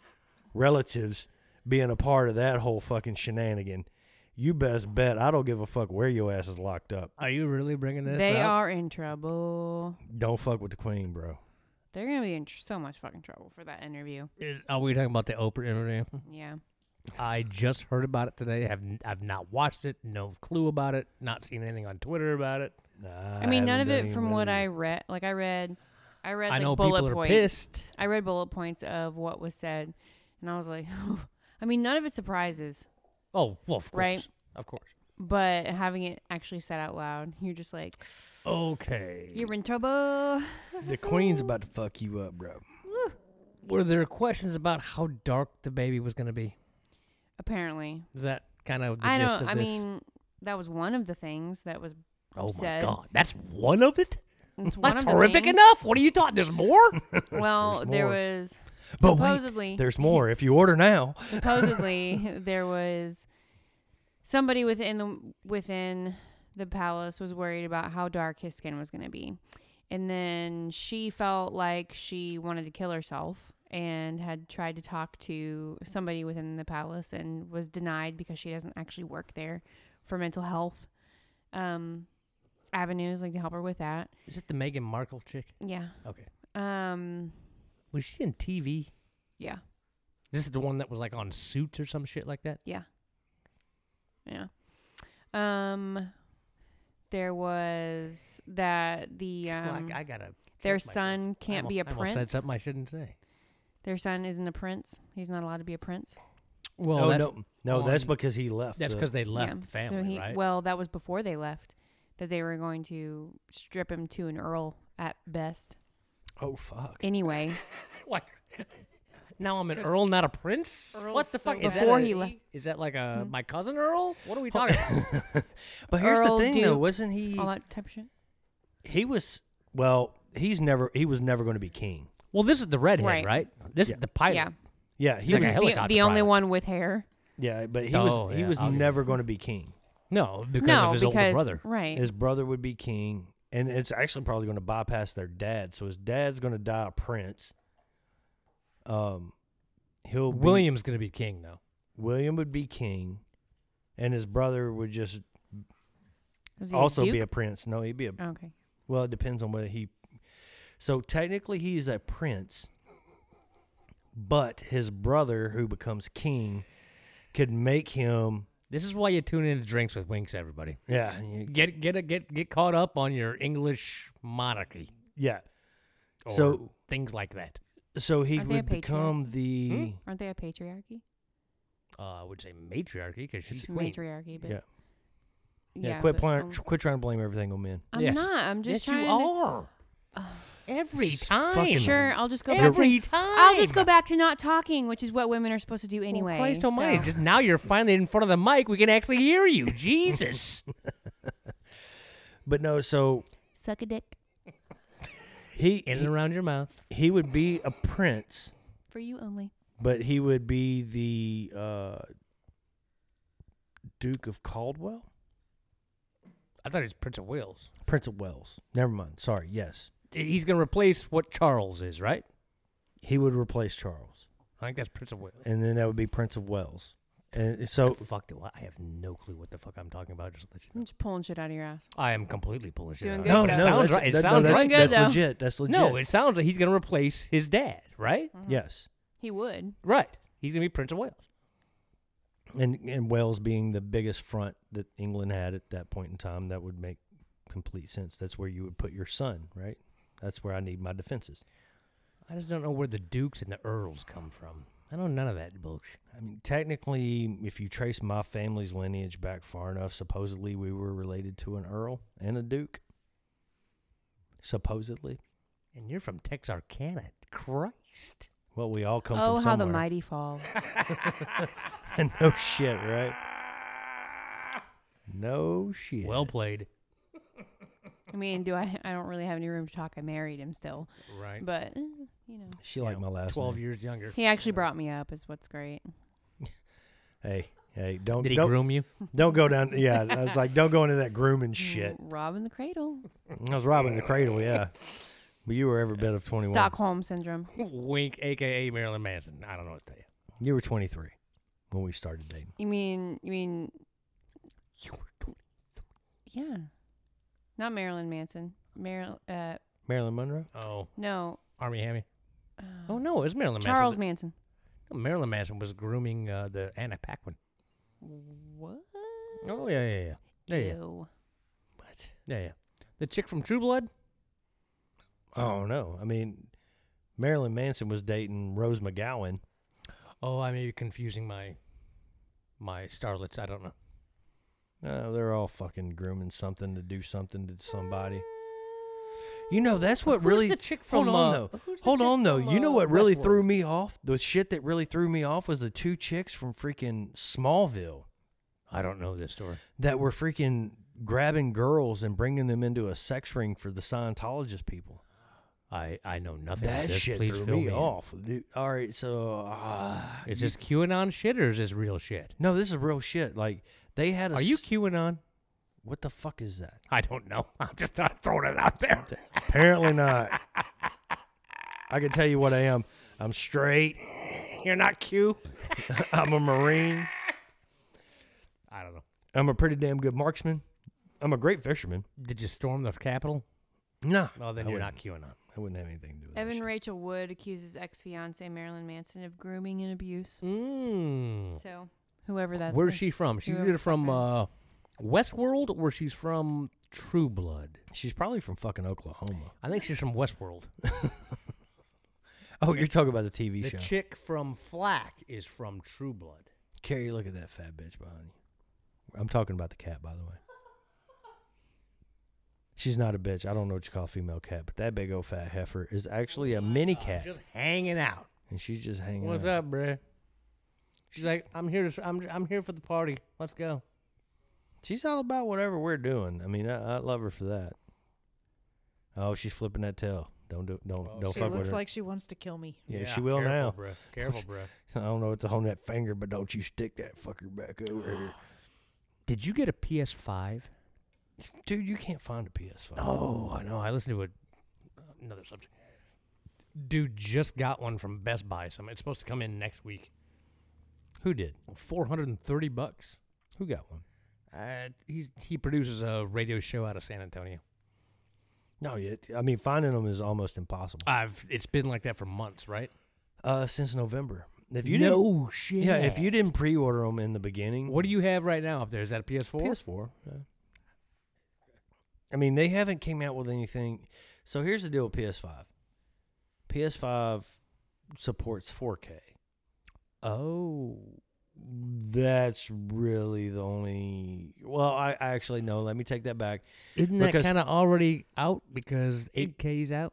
Speaker 1: relatives being a part of that whole fucking shenanigan, you best bet I don't give a fuck where your ass is locked up.
Speaker 2: Are you really bringing this
Speaker 3: They
Speaker 2: up?
Speaker 3: are in trouble.
Speaker 1: Don't fuck with the queen, bro.
Speaker 3: They're gonna be in tr- so much fucking trouble for that interview.
Speaker 2: Is- Are we talking about the Oprah interview?
Speaker 3: Yeah.
Speaker 2: I just heard about it today. Have n- I've not watched it. No clue about it. Not seen anything on Twitter about it.
Speaker 1: Nah,
Speaker 3: I mean, none of
Speaker 1: haven't done
Speaker 3: it
Speaker 1: any
Speaker 3: from what
Speaker 1: really-
Speaker 3: I read. Like I read, I read
Speaker 2: I
Speaker 3: like
Speaker 2: know
Speaker 3: bullet
Speaker 2: people are
Speaker 3: points.
Speaker 2: pissed.
Speaker 3: I read bullet points of what was said, and I was like, I mean, none of it surprises,
Speaker 2: Oh, well, of course.
Speaker 3: Right.
Speaker 2: Of course.
Speaker 3: but having it actually said out loud, you're just like,
Speaker 2: Okay.
Speaker 3: you're in trouble.
Speaker 1: The queen's about to fuck you up, bro.
Speaker 2: Were there questions about how dark the baby was going to be?
Speaker 3: Apparently,
Speaker 2: Is that kind of the
Speaker 3: I
Speaker 2: gist
Speaker 3: don't.
Speaker 2: of
Speaker 3: I
Speaker 2: this?
Speaker 3: mean, that was one of the things that was.
Speaker 2: oh,
Speaker 3: said.
Speaker 2: my God. That's one of it?
Speaker 3: It's one
Speaker 2: That's
Speaker 3: of the
Speaker 2: horrific
Speaker 3: things.
Speaker 2: enough? What are you talking? There's more?
Speaker 3: Well,
Speaker 1: There's
Speaker 3: there
Speaker 1: more.
Speaker 3: was
Speaker 1: But wait,
Speaker 3: supposedly
Speaker 1: there's more. If you order now,
Speaker 3: supposedly there was somebody within the within the palace was worried about how dark his skin was going to be, and then she felt like she wanted to kill herself and had tried to talk to somebody within the palace and was denied because she doesn't actually work there for mental health um avenues, like to help her with that.
Speaker 2: Is it the Meghan Markle chick?
Speaker 3: Yeah.
Speaker 2: Okay.
Speaker 3: Um
Speaker 2: Was she in T V?
Speaker 3: yeah.
Speaker 2: This is the one that was like on Suits or some shit like that?
Speaker 3: Yeah. Yeah. Um there was that the
Speaker 2: Well,
Speaker 3: um
Speaker 2: I, I gotta.
Speaker 3: their
Speaker 2: catch myself.
Speaker 3: son
Speaker 2: I
Speaker 3: can't be a
Speaker 2: almo- I almost said
Speaker 3: prince.
Speaker 2: something I shouldn't say.
Speaker 3: Their son isn't a prince. He's not allowed to be a prince.
Speaker 2: Well,
Speaker 1: no,
Speaker 2: that's,
Speaker 1: no, no, that's
Speaker 2: on-
Speaker 1: because he left.
Speaker 2: that's
Speaker 1: the-
Speaker 2: because they left
Speaker 3: Yeah.
Speaker 2: the family,
Speaker 3: so he
Speaker 2: right?
Speaker 3: well, that was before they left, that they were going to strip him to an earl at best.
Speaker 1: oh fuck.
Speaker 3: Anyway,
Speaker 2: What? Now I'm an
Speaker 4: 'Cause
Speaker 2: Earl, not a prince.
Speaker 4: Earl's
Speaker 2: What the
Speaker 4: so
Speaker 2: fuck is that?
Speaker 3: Before
Speaker 2: a-
Speaker 3: he left-
Speaker 2: Is that like a
Speaker 3: Mhm.
Speaker 2: my cousin Earl? What are we talking about?
Speaker 1: But here's
Speaker 3: Earl,
Speaker 1: the thing, though,
Speaker 3: Duke,
Speaker 1: wasn't he?
Speaker 3: all that type of shit.
Speaker 1: He was well. He's never. He was never going to be king.
Speaker 2: Well, this is the redhead,
Speaker 3: Right.
Speaker 2: right? This
Speaker 1: Yeah.
Speaker 2: is the pilot.
Speaker 3: Yeah.
Speaker 1: Yeah, he
Speaker 2: Like
Speaker 1: was.
Speaker 2: a
Speaker 3: The,
Speaker 2: helicopter
Speaker 3: the only
Speaker 2: pilot.
Speaker 3: one with hair.
Speaker 1: Yeah, but he
Speaker 2: Oh,
Speaker 1: was. He
Speaker 2: yeah,
Speaker 1: was
Speaker 2: I'll give
Speaker 1: never going to be king.
Speaker 2: No, because
Speaker 3: no,
Speaker 2: of his
Speaker 3: because
Speaker 2: older brother.
Speaker 3: right.
Speaker 1: His brother would be king, and it's actually probably going to bypass their dad. So his dad's going to die a prince. Um, he'll be,
Speaker 2: William's gonna be king, though.
Speaker 1: William would be king, and his brother would just
Speaker 3: Was he
Speaker 1: also
Speaker 3: Duke?
Speaker 1: be a prince. No, he'd be a.
Speaker 3: Okay.
Speaker 1: Well, it depends on whether he. So technically, he's a prince, but his brother, who becomes king, could make him.
Speaker 2: This is why you tune in to Drinks with Winks, everybody.
Speaker 1: Yeah, you-
Speaker 2: Get get a, get get caught up on your English monarchy
Speaker 1: yeah.
Speaker 2: or
Speaker 1: So
Speaker 2: things like that.
Speaker 1: so he
Speaker 3: Aren't they a
Speaker 1: would become the.
Speaker 2: Hmm?
Speaker 3: Aren't they a patriarchy?
Speaker 2: Uh, I would say matriarchy because she's
Speaker 3: It's
Speaker 2: queen.
Speaker 3: matriarchy, but
Speaker 1: Yeah.
Speaker 3: yeah.
Speaker 1: Yeah, quit
Speaker 3: but,
Speaker 1: playing.
Speaker 3: um,
Speaker 1: Quit trying to blame everything on men.
Speaker 3: I'm
Speaker 2: Yes.
Speaker 3: not. I'm just
Speaker 2: yes,
Speaker 3: trying.
Speaker 2: you
Speaker 3: to,
Speaker 2: are. Every
Speaker 1: It's
Speaker 2: time.
Speaker 1: fucking-
Speaker 3: Sure, I'll just go back to.
Speaker 2: Every time.
Speaker 3: I'll just go back to not talking, which is what women are supposed to do
Speaker 2: Well,
Speaker 3: anyway.
Speaker 2: Christ almighty.
Speaker 3: so-
Speaker 2: Just now you're finally in front of the mic. We can actually hear you. Jesus.
Speaker 1: But no, so
Speaker 3: Suck a dick
Speaker 1: he
Speaker 2: In and
Speaker 1: he,
Speaker 2: around your mouth.
Speaker 1: he would be a prince,
Speaker 3: for you only.
Speaker 1: but he would be the uh, Duke of Caldwell,
Speaker 2: I thought he was Prince of Wales.
Speaker 1: Prince of Wales. Never mind. Sorry. Yes,
Speaker 2: He's going to replace what Charles is, right?
Speaker 1: he would replace Charles,
Speaker 2: I think that's Prince of Wales.
Speaker 1: and then that would be Prince of Wales. And so
Speaker 2: the fuck do I? I have no clue what the fuck I'm talking about. Just to let you know.
Speaker 3: I'm just pulling shit out of your ass.
Speaker 2: I am completely pulling shit
Speaker 3: Doing
Speaker 2: out.
Speaker 3: good,
Speaker 1: no,
Speaker 3: though.
Speaker 1: no,
Speaker 2: It sounds
Speaker 1: that's,
Speaker 2: right. It
Speaker 1: that- no,
Speaker 2: sounds
Speaker 1: that's,
Speaker 2: right.
Speaker 3: Doing good,
Speaker 1: that's
Speaker 3: though.
Speaker 1: legit. That's legit.
Speaker 2: No, it sounds like he's going to replace his dad, right?
Speaker 1: yes,
Speaker 3: He would.
Speaker 2: Right. He's going to be Prince of Wales.
Speaker 1: and and Wales being the biggest front that England had at that point in time, that would make complete sense. That's where you would put your son, right? That's where I need my defenses.
Speaker 2: I just don't know where the dukes and the earls come from. I know none of that bullshit.
Speaker 1: I mean, technically, if you trace my family's lineage back far enough, supposedly we were related to an earl and a duke. Supposedly.
Speaker 2: And you're from Texarkana. Christ.
Speaker 1: Well, we all come
Speaker 3: Oh,
Speaker 1: from
Speaker 3: how the
Speaker 1: somewhere.
Speaker 3: mighty fall.
Speaker 1: No shit, right? No shit.
Speaker 2: Well played.
Speaker 3: I mean, do I? I don't really have any room to talk. I married him still,
Speaker 2: Right.
Speaker 3: but eh, you know,
Speaker 1: she liked my last
Speaker 2: twelve
Speaker 1: name.
Speaker 2: years younger.
Speaker 3: he actually brought me up. Is what's great.
Speaker 1: Hey, hey, don't
Speaker 2: Did he
Speaker 1: don't,
Speaker 2: groom you?
Speaker 1: don't go down. Yeah, I was like, don't go into that grooming shit.
Speaker 3: Mm, Robbing the cradle.
Speaker 1: I was robbing the cradle, yeah. But you were every bit of twenty-one.
Speaker 3: Stockholm syndrome.
Speaker 2: Wink, a k a. Marilyn Manson. I don't know what to tell you.
Speaker 1: You were twenty-three when we started dating.
Speaker 3: You mean you mean
Speaker 2: You were twenty.
Speaker 3: yeah. Not Marilyn Manson. Marilyn uh
Speaker 1: Marilyn Monroe?
Speaker 2: Oh,
Speaker 3: no.
Speaker 2: Army Hammy.
Speaker 3: Uh,
Speaker 2: Oh no, it was Marilyn
Speaker 3: Charles
Speaker 2: Manson.
Speaker 3: Manson.
Speaker 2: No, Marilyn Manson was grooming uh, the Anna Paquin.
Speaker 3: What?
Speaker 2: Oh yeah, yeah, yeah, yeah, yeah,
Speaker 3: Ew.
Speaker 1: What?
Speaker 2: yeah, yeah. The chick from True Blood.
Speaker 1: Oh, no. I mean, Marilyn Manson was dating Rose McGowan.
Speaker 2: Oh, I may be confusing my my starlets. I don't know.
Speaker 1: Uh, they're all fucking grooming something to do something to somebody. You know, that's what
Speaker 2: Who's
Speaker 1: really...
Speaker 2: the chick from?
Speaker 1: Hold on,
Speaker 2: uh,
Speaker 1: though.
Speaker 2: who's the
Speaker 1: Hold
Speaker 2: chick
Speaker 1: on, though.
Speaker 2: from,
Speaker 1: You know
Speaker 2: uh,
Speaker 1: what really
Speaker 2: Westworld?
Speaker 1: threw me off? The shit that really threw me off was the two chicks from freaking Smallville
Speaker 2: I don't know this story.
Speaker 1: that were freaking grabbing girls and bringing them into a sex ring for the Scientologist people.
Speaker 2: I I know nothing.
Speaker 1: That
Speaker 2: of this.
Speaker 1: shit
Speaker 2: Please
Speaker 1: threw
Speaker 2: fill
Speaker 1: me
Speaker 2: in.
Speaker 1: off. Dude, all right, so... Uh,
Speaker 2: Is this QAnon shit or is this real shit?
Speaker 1: No, this is real shit. Like, they had a...
Speaker 2: Are you
Speaker 1: s-
Speaker 2: QAnon?
Speaker 1: What the fuck is that?
Speaker 2: I don't know. I'm just not throwing it out there.
Speaker 1: Apparently not. I can tell you what I am. I'm straight.
Speaker 2: You're not Q.
Speaker 1: I'm a Marine.
Speaker 2: I don't know.
Speaker 1: I'm a pretty damn good marksman. I'm a great fisherman.
Speaker 2: Did you storm the Capitol?
Speaker 1: No.
Speaker 2: Well, then
Speaker 1: I
Speaker 2: you're
Speaker 1: wouldn't.
Speaker 2: not QAnon.
Speaker 1: I wouldn't have anything to do with that
Speaker 3: Evan
Speaker 1: shit.
Speaker 3: Rachel Wood accuses ex-fiance Marilyn Manson of grooming and abuse.
Speaker 2: Mm.
Speaker 3: So, whoever that
Speaker 2: Where's she from? She's
Speaker 3: whoever
Speaker 2: either
Speaker 3: the
Speaker 2: from
Speaker 3: fucker
Speaker 2: uh, Westworld or she's from True Blood.
Speaker 1: She's probably from fucking Oklahoma.
Speaker 2: I think she's from Westworld.
Speaker 1: Oh, you're talking about the T V
Speaker 2: The
Speaker 1: show.
Speaker 2: chick from Flack is from True Blood.
Speaker 1: Carrie, look at that fat bitch behind you. I'm talking about the cat, by the way. She's not a bitch. I don't know what you call a female cat, but that big old fat heifer is actually a mini cat,
Speaker 2: Just hanging out.
Speaker 1: and she's just hanging
Speaker 2: What's
Speaker 1: out.
Speaker 2: up, bruh? She's like, I'm here. To, I'm I'm here for the party. Let's go.
Speaker 1: She's all about whatever we're doing. I mean, I, I love her for that. Oh, she's flipping that tail. Don't do, don't,
Speaker 2: Oh,
Speaker 1: don't
Speaker 4: She
Speaker 1: fuck with
Speaker 4: looks
Speaker 1: her.
Speaker 4: like she wants to kill me.
Speaker 1: Yeah, she will
Speaker 2: careful,
Speaker 1: now.
Speaker 2: Bruh. Careful, bruh.
Speaker 1: I don't know what's on that finger, but don't you stick that fucker back over here.
Speaker 2: Did you get a P S five?
Speaker 1: Dude, you can't find a P S five.
Speaker 2: Oh, I know. I listened to a, another subject. Dude just got one from Best Buy. So it's supposed to come in next week.
Speaker 1: Who did?
Speaker 2: Four hundred and thirty bucks.
Speaker 1: Who got one?
Speaker 2: Uh, he's he produces a radio show out of San Antonio.
Speaker 1: No, yet. I mean, finding them is almost impossible.
Speaker 2: I've it's been like that for months, right?
Speaker 1: Uh, since November. If you didn't,
Speaker 2: no shit.
Speaker 1: yeah, if you didn't pre-order them in the beginning,
Speaker 2: What do you have right now up there? Is that a P S four?
Speaker 1: P S four. Yeah. I mean, they haven't came out with anything. So here's the deal with P S five. P S five supports four K.
Speaker 2: Oh.
Speaker 1: That's really the only. Well, I, I actually no. Let me take that back.
Speaker 2: Isn't that
Speaker 1: Because-
Speaker 2: kind of already out because eight K's out?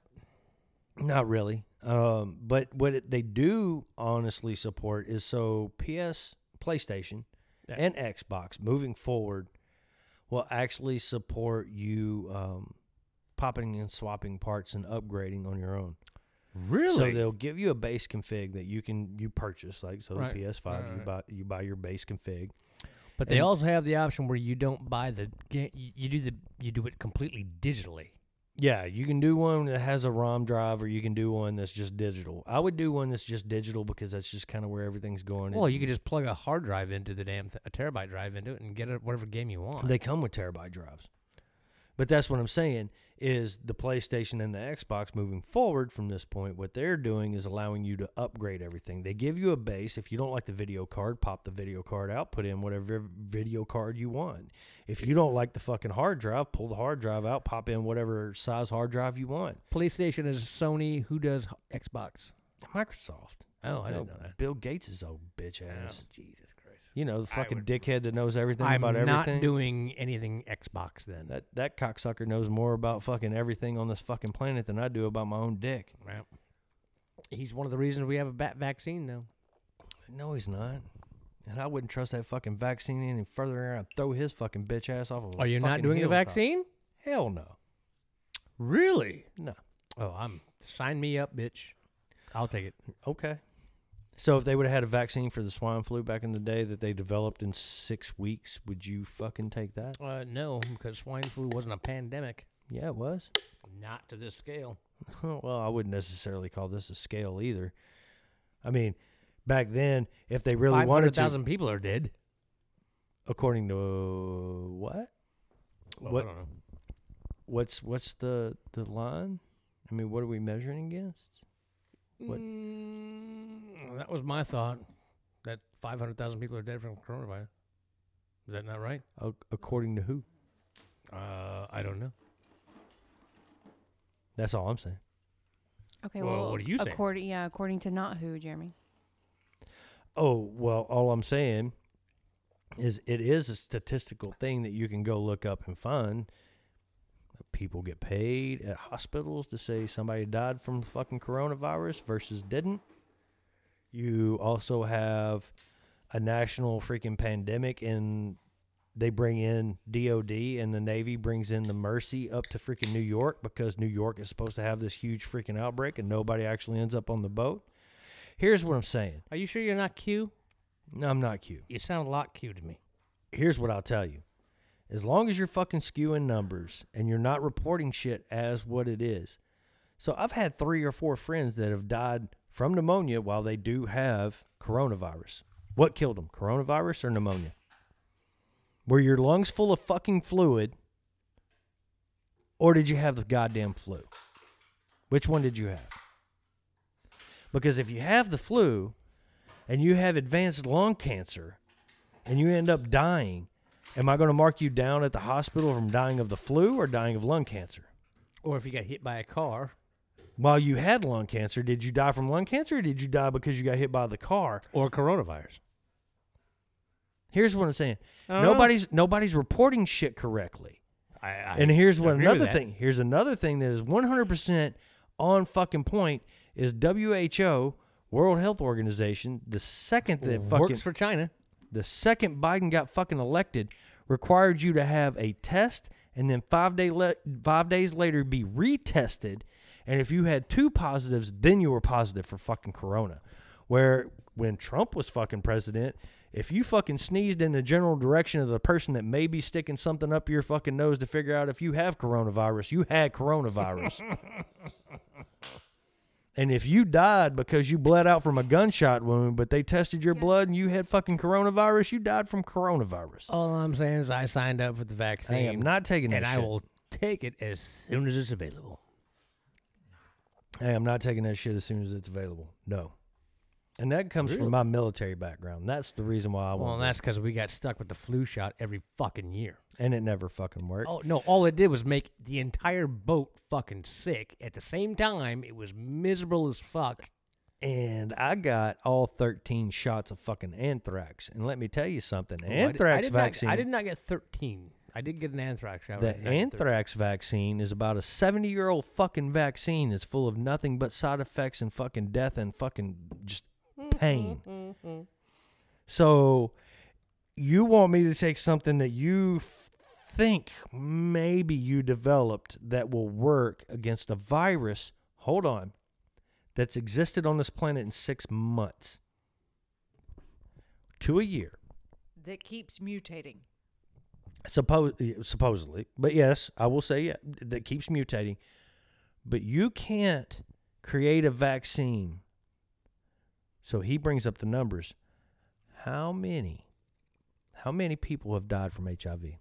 Speaker 1: Not really. Um, but what it, they do honestly support is so P S, PlayStation,
Speaker 2: Yeah.
Speaker 1: and Xbox moving forward will actually support you um, popping and swapping parts and upgrading on your own.
Speaker 2: Really?
Speaker 1: So they'll give you a base config that you can you purchase, like so
Speaker 2: Right.
Speaker 1: the P S five
Speaker 2: Right,
Speaker 1: you
Speaker 2: right.
Speaker 1: buy you buy your base config.
Speaker 2: but they
Speaker 1: and-
Speaker 2: also have the option where you don't buy the ga- you you do the you do it completely digitally.
Speaker 1: Yeah, you can do one that has a ROM drive, or you can do one that's just digital. I would do one that's just digital because that's just kind of where everything's going.
Speaker 2: Well, you could just plug a hard drive into the damn th- a terabyte drive into it and get it whatever game you want.
Speaker 1: They come with terabyte drives. But that's what I'm saying is the PlayStation and the Xbox moving forward from this point, what they're doing is allowing you to upgrade everything. They give you a base. If you don't like the video card, pop the video card out, put in whatever video card you want. If you don't like the fucking hard drive, pull the hard drive out, pop in whatever size hard drive you want.
Speaker 2: PlayStation is Sony. Who does h- Xbox?
Speaker 1: Microsoft.
Speaker 2: Oh, I
Speaker 1: You
Speaker 2: didn't
Speaker 1: know,
Speaker 2: know that.
Speaker 1: Bill Gates is old bitch ass.
Speaker 2: Oh, Jesus Christ.
Speaker 1: You know, the
Speaker 2: I
Speaker 1: fucking
Speaker 2: would-
Speaker 1: dickhead that knows everything
Speaker 2: I'm
Speaker 1: about
Speaker 2: not
Speaker 1: everything.
Speaker 2: doing anything Xbox then.
Speaker 1: That that cocksucker knows more about fucking everything on this fucking planet than I do about my own dick.
Speaker 2: Well, he's one of the reasons we have a bat vaccine, though.
Speaker 1: No, he's not. And I wouldn't trust that fucking vaccine any further. I'd throw his fucking bitch ass off of a
Speaker 2: Are you not
Speaker 1: fucking
Speaker 2: doing the
Speaker 1: hilltop.
Speaker 2: vaccine?
Speaker 1: Hell no.
Speaker 2: Really?
Speaker 1: No.
Speaker 2: Oh, I'm sign me up, bitch. I'll take it.
Speaker 1: Okay. So if they would have had a vaccine for the swine flu back in the day that they developed in six weeks, would you fucking take that?
Speaker 2: Uh, no, because swine flu wasn't a pandemic.
Speaker 1: Yeah, it was.
Speaker 2: Not to this scale.
Speaker 1: Well, I wouldn't necessarily call this a scale either. I mean, back then, if they really wanted to,
Speaker 2: five hundred thousand people are dead.
Speaker 1: according to what?
Speaker 2: Well,
Speaker 1: what?
Speaker 2: I don't know.
Speaker 1: What's what's the the line? I mean, what are we measuring against? What?
Speaker 2: Mm, that was my thought. That five hundred thousand people are dead from coronavirus. Is that not right?
Speaker 1: A- according to who?
Speaker 2: Uh, I don't know.
Speaker 1: That's all I'm saying.
Speaker 3: Okay,
Speaker 2: Well,
Speaker 3: well,
Speaker 2: what do you say?
Speaker 3: According, yeah, according to not who, Jeremy.
Speaker 1: Oh, well, all I'm saying is it is a statistical thing that you can go look up and find. People get paid at hospitals to say somebody died from fucking coronavirus versus didn't. You also have a national freaking pandemic, and they bring in D O D, and the Navy brings in the Mercy up to freaking New York because New York is supposed to have this huge freaking outbreak, and nobody actually ends up on the boat. Here's what I'm saying.
Speaker 2: Are you sure you're not Q?
Speaker 1: No, I'm not Q.
Speaker 2: You sound a lot Q to me.
Speaker 1: Here's what I'll tell you. As long as you're fucking skewing numbers and you're not reporting shit as what it is. So I've had three or four friends that have died from pneumonia while they do have coronavirus. What killed them? Coronavirus or pneumonia? Were your lungs full of fucking fluid, or did you have the goddamn flu? Which one did you have? Because if you have the flu and you have advanced lung cancer and you end up dying, am I going to mark you down at the hospital from dying of the flu or dying of lung cancer?
Speaker 2: Or if you got hit by a car.
Speaker 1: While you had lung cancer, did you die from lung cancer or did you die because you got hit by the car?
Speaker 2: Or coronavirus.
Speaker 1: Here's what I'm saying.
Speaker 2: I don't know.
Speaker 1: Nobody's nobody's reporting shit correctly.
Speaker 2: I, I
Speaker 1: And here's what
Speaker 2: agree with
Speaker 1: another
Speaker 2: that.
Speaker 1: thing. Here's another thing that is one hundred percent on fucking point is W H O, World Health Organization, the second that fucking
Speaker 2: Works for China.
Speaker 1: the second Biden got fucking elected, required you to have a test and then five day le- five days later be retested, and if you had two positives, then you were positive for fucking corona. Where when Trump was fucking president, if you fucking sneezed in the general direction of the person that may be sticking something up your fucking nose to figure out if you have coronavirus, you had coronavirus. And if you died because you bled out from a gunshot wound, but they tested your blood and you had fucking coronavirus, you died from coronavirus.
Speaker 2: All I'm saying is I signed up for the
Speaker 1: I
Speaker 2: vaccine.
Speaker 1: am not taking that
Speaker 2: and
Speaker 1: shit.
Speaker 2: I will take it as soon as it's available.
Speaker 1: Hey, I'm not taking that shit as soon as it's available. No. And that comes
Speaker 2: Really?
Speaker 1: from my military background. That's the reason why I
Speaker 2: Well,
Speaker 1: want
Speaker 2: and that's because we got stuck with the flu shot every fucking year.
Speaker 1: And it never fucking worked.
Speaker 2: Oh, no, all it did was make the entire boat fucking sick. At the same time, it was miserable as fuck.
Speaker 1: And I got all thirteen shots of fucking anthrax. And let me tell you something.
Speaker 2: Oh, I did- I
Speaker 1: Anthrax
Speaker 2: did not-
Speaker 1: vaccine.
Speaker 2: I did not get thirteen. I did get an anthrax shot.
Speaker 1: The
Speaker 2: I did not get thirteen.
Speaker 1: anthrax vaccine is about a seventy-year-old fucking vaccine that's full of nothing but side effects and fucking death and fucking just pain. So you want me to take something that you f- think maybe you developed that will work against a virus, hold on, that's existed on this planet in six months to a year.
Speaker 4: That keeps mutating.
Speaker 1: Suppose, supposedly, but yes, I will say yeah, that keeps mutating. But you can't create a vaccine. So he brings up the numbers. How many, how many people have died from H I V?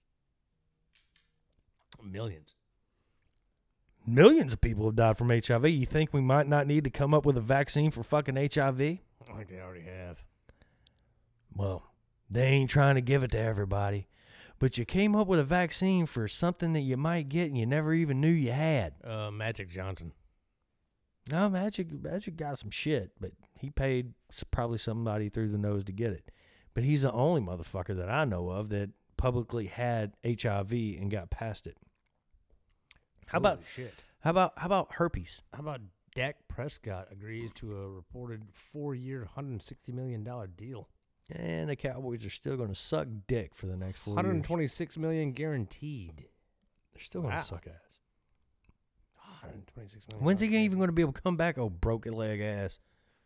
Speaker 2: Millions.
Speaker 1: Millions of people have died from H I V. You think we might not need to come up with a vaccine for fucking H I V?
Speaker 2: I think they already have.
Speaker 1: Well, they ain't trying to give it to everybody. But you came up with a vaccine for something that you might get and you never even knew you had.
Speaker 2: Uh, Magic Johnson.
Speaker 1: No, Magic Magic got some shit, but he paid s- probably somebody through the nose to get it. But he's the only motherfucker that I know of that publicly had H I V and got past it. How about
Speaker 2: Holy shit?
Speaker 1: how about how about herpes?
Speaker 2: How about Dak Prescott agrees to a reported four-year, one hundred sixty million dollars deal?
Speaker 1: And the Cowboys are still going to suck dick for the next four
Speaker 2: one hundred
Speaker 1: years.
Speaker 2: twenty-six million dollars guaranteed.
Speaker 1: They're still going to
Speaker 2: Wow.
Speaker 1: suck ass.
Speaker 2: one hundred twenty-six million dollars.
Speaker 1: When's he gonna- even going to be able to come back? Oh, broke leg ass.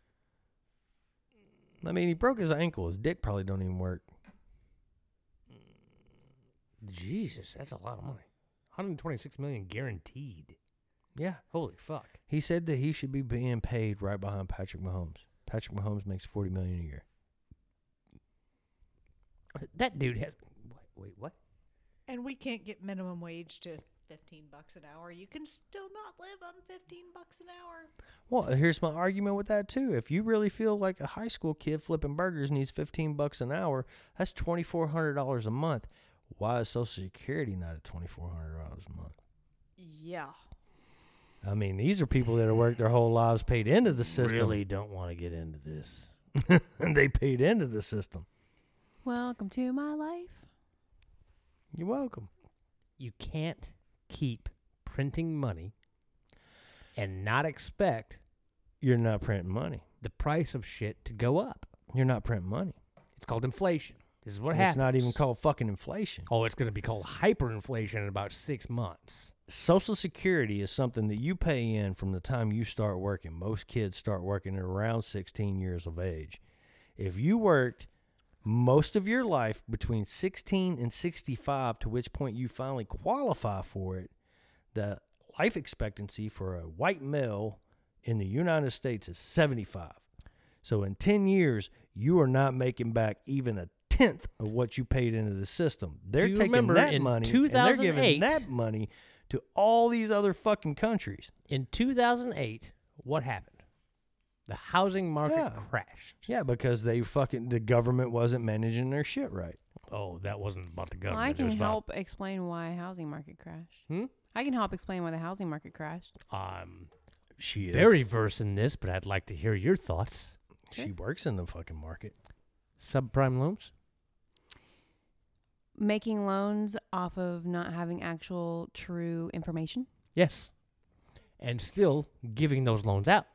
Speaker 1: I mean, he broke his ankle. His dick probably don't even work.
Speaker 2: Jesus, that's a lot of money. one hundred twenty-six million dollars guaranteed.
Speaker 1: Yeah.
Speaker 2: Holy fuck.
Speaker 1: He said that he should be being paid right behind Patrick Mahomes. Patrick Mahomes makes forty million dollars a year.
Speaker 2: That dude has. Wait, what?
Speaker 4: And we can't get minimum wage to fifteen bucks an hour. You can still not live on fifteen bucks an hour.
Speaker 1: Well, here's my argument with that too. If you really feel like a high school kid flipping burgers needs fifteen bucks an hour, that's twenty-four hundred dollars a month. Why is Social Security not at twenty-four hundred dollars a month?
Speaker 4: Yeah.
Speaker 1: I mean, these are people that have worked their whole lives, paid into the system.
Speaker 2: Really don't want to get into this.
Speaker 1: And they paid into the system.
Speaker 3: Welcome to my life.
Speaker 1: You're welcome.
Speaker 2: You can't keep printing money and not expect
Speaker 1: You're not printing money.
Speaker 2: the price of shit to go up.
Speaker 1: You're not printing money.
Speaker 2: It's called inflation. This is what
Speaker 1: And
Speaker 2: happens.
Speaker 1: it's not even called fucking inflation.
Speaker 2: Oh, it's going to be called hyperinflation in about six months.
Speaker 1: Social Security is something that you pay in from the time you start working. Most kids start working at around sixteen years of age. If you worked most of your life between sixteen and sixty-five, to which point you finally qualify for it, the life expectancy for a white male in the United States is seventy-five. So in ten years, you are not making back even a tenth of what you paid into the system. They're
Speaker 2: Do you
Speaker 1: taking
Speaker 2: remember
Speaker 1: that
Speaker 2: in
Speaker 1: money and they're
Speaker 2: two thousand
Speaker 1: giving
Speaker 2: eight
Speaker 1: that money to all these other fucking countries.
Speaker 2: In two thousand eight, what happened? The housing market
Speaker 1: Yeah.
Speaker 2: crashed.
Speaker 1: Yeah, because they fucking the government wasn't managing their shit right.
Speaker 2: Oh, that wasn't about the
Speaker 3: Well,
Speaker 2: government.
Speaker 3: I
Speaker 2: It
Speaker 3: can
Speaker 2: was about-
Speaker 3: help explain why housing market crashed.
Speaker 2: Hmm?
Speaker 3: I can help explain why the housing market crashed.
Speaker 2: I'm
Speaker 1: She is
Speaker 2: very versed in this, but I'd like to hear your thoughts.
Speaker 1: She works in the fucking market.
Speaker 2: Subprime loans?
Speaker 3: Making loans off of not having actual true information.
Speaker 2: Yes. And still giving those loans out.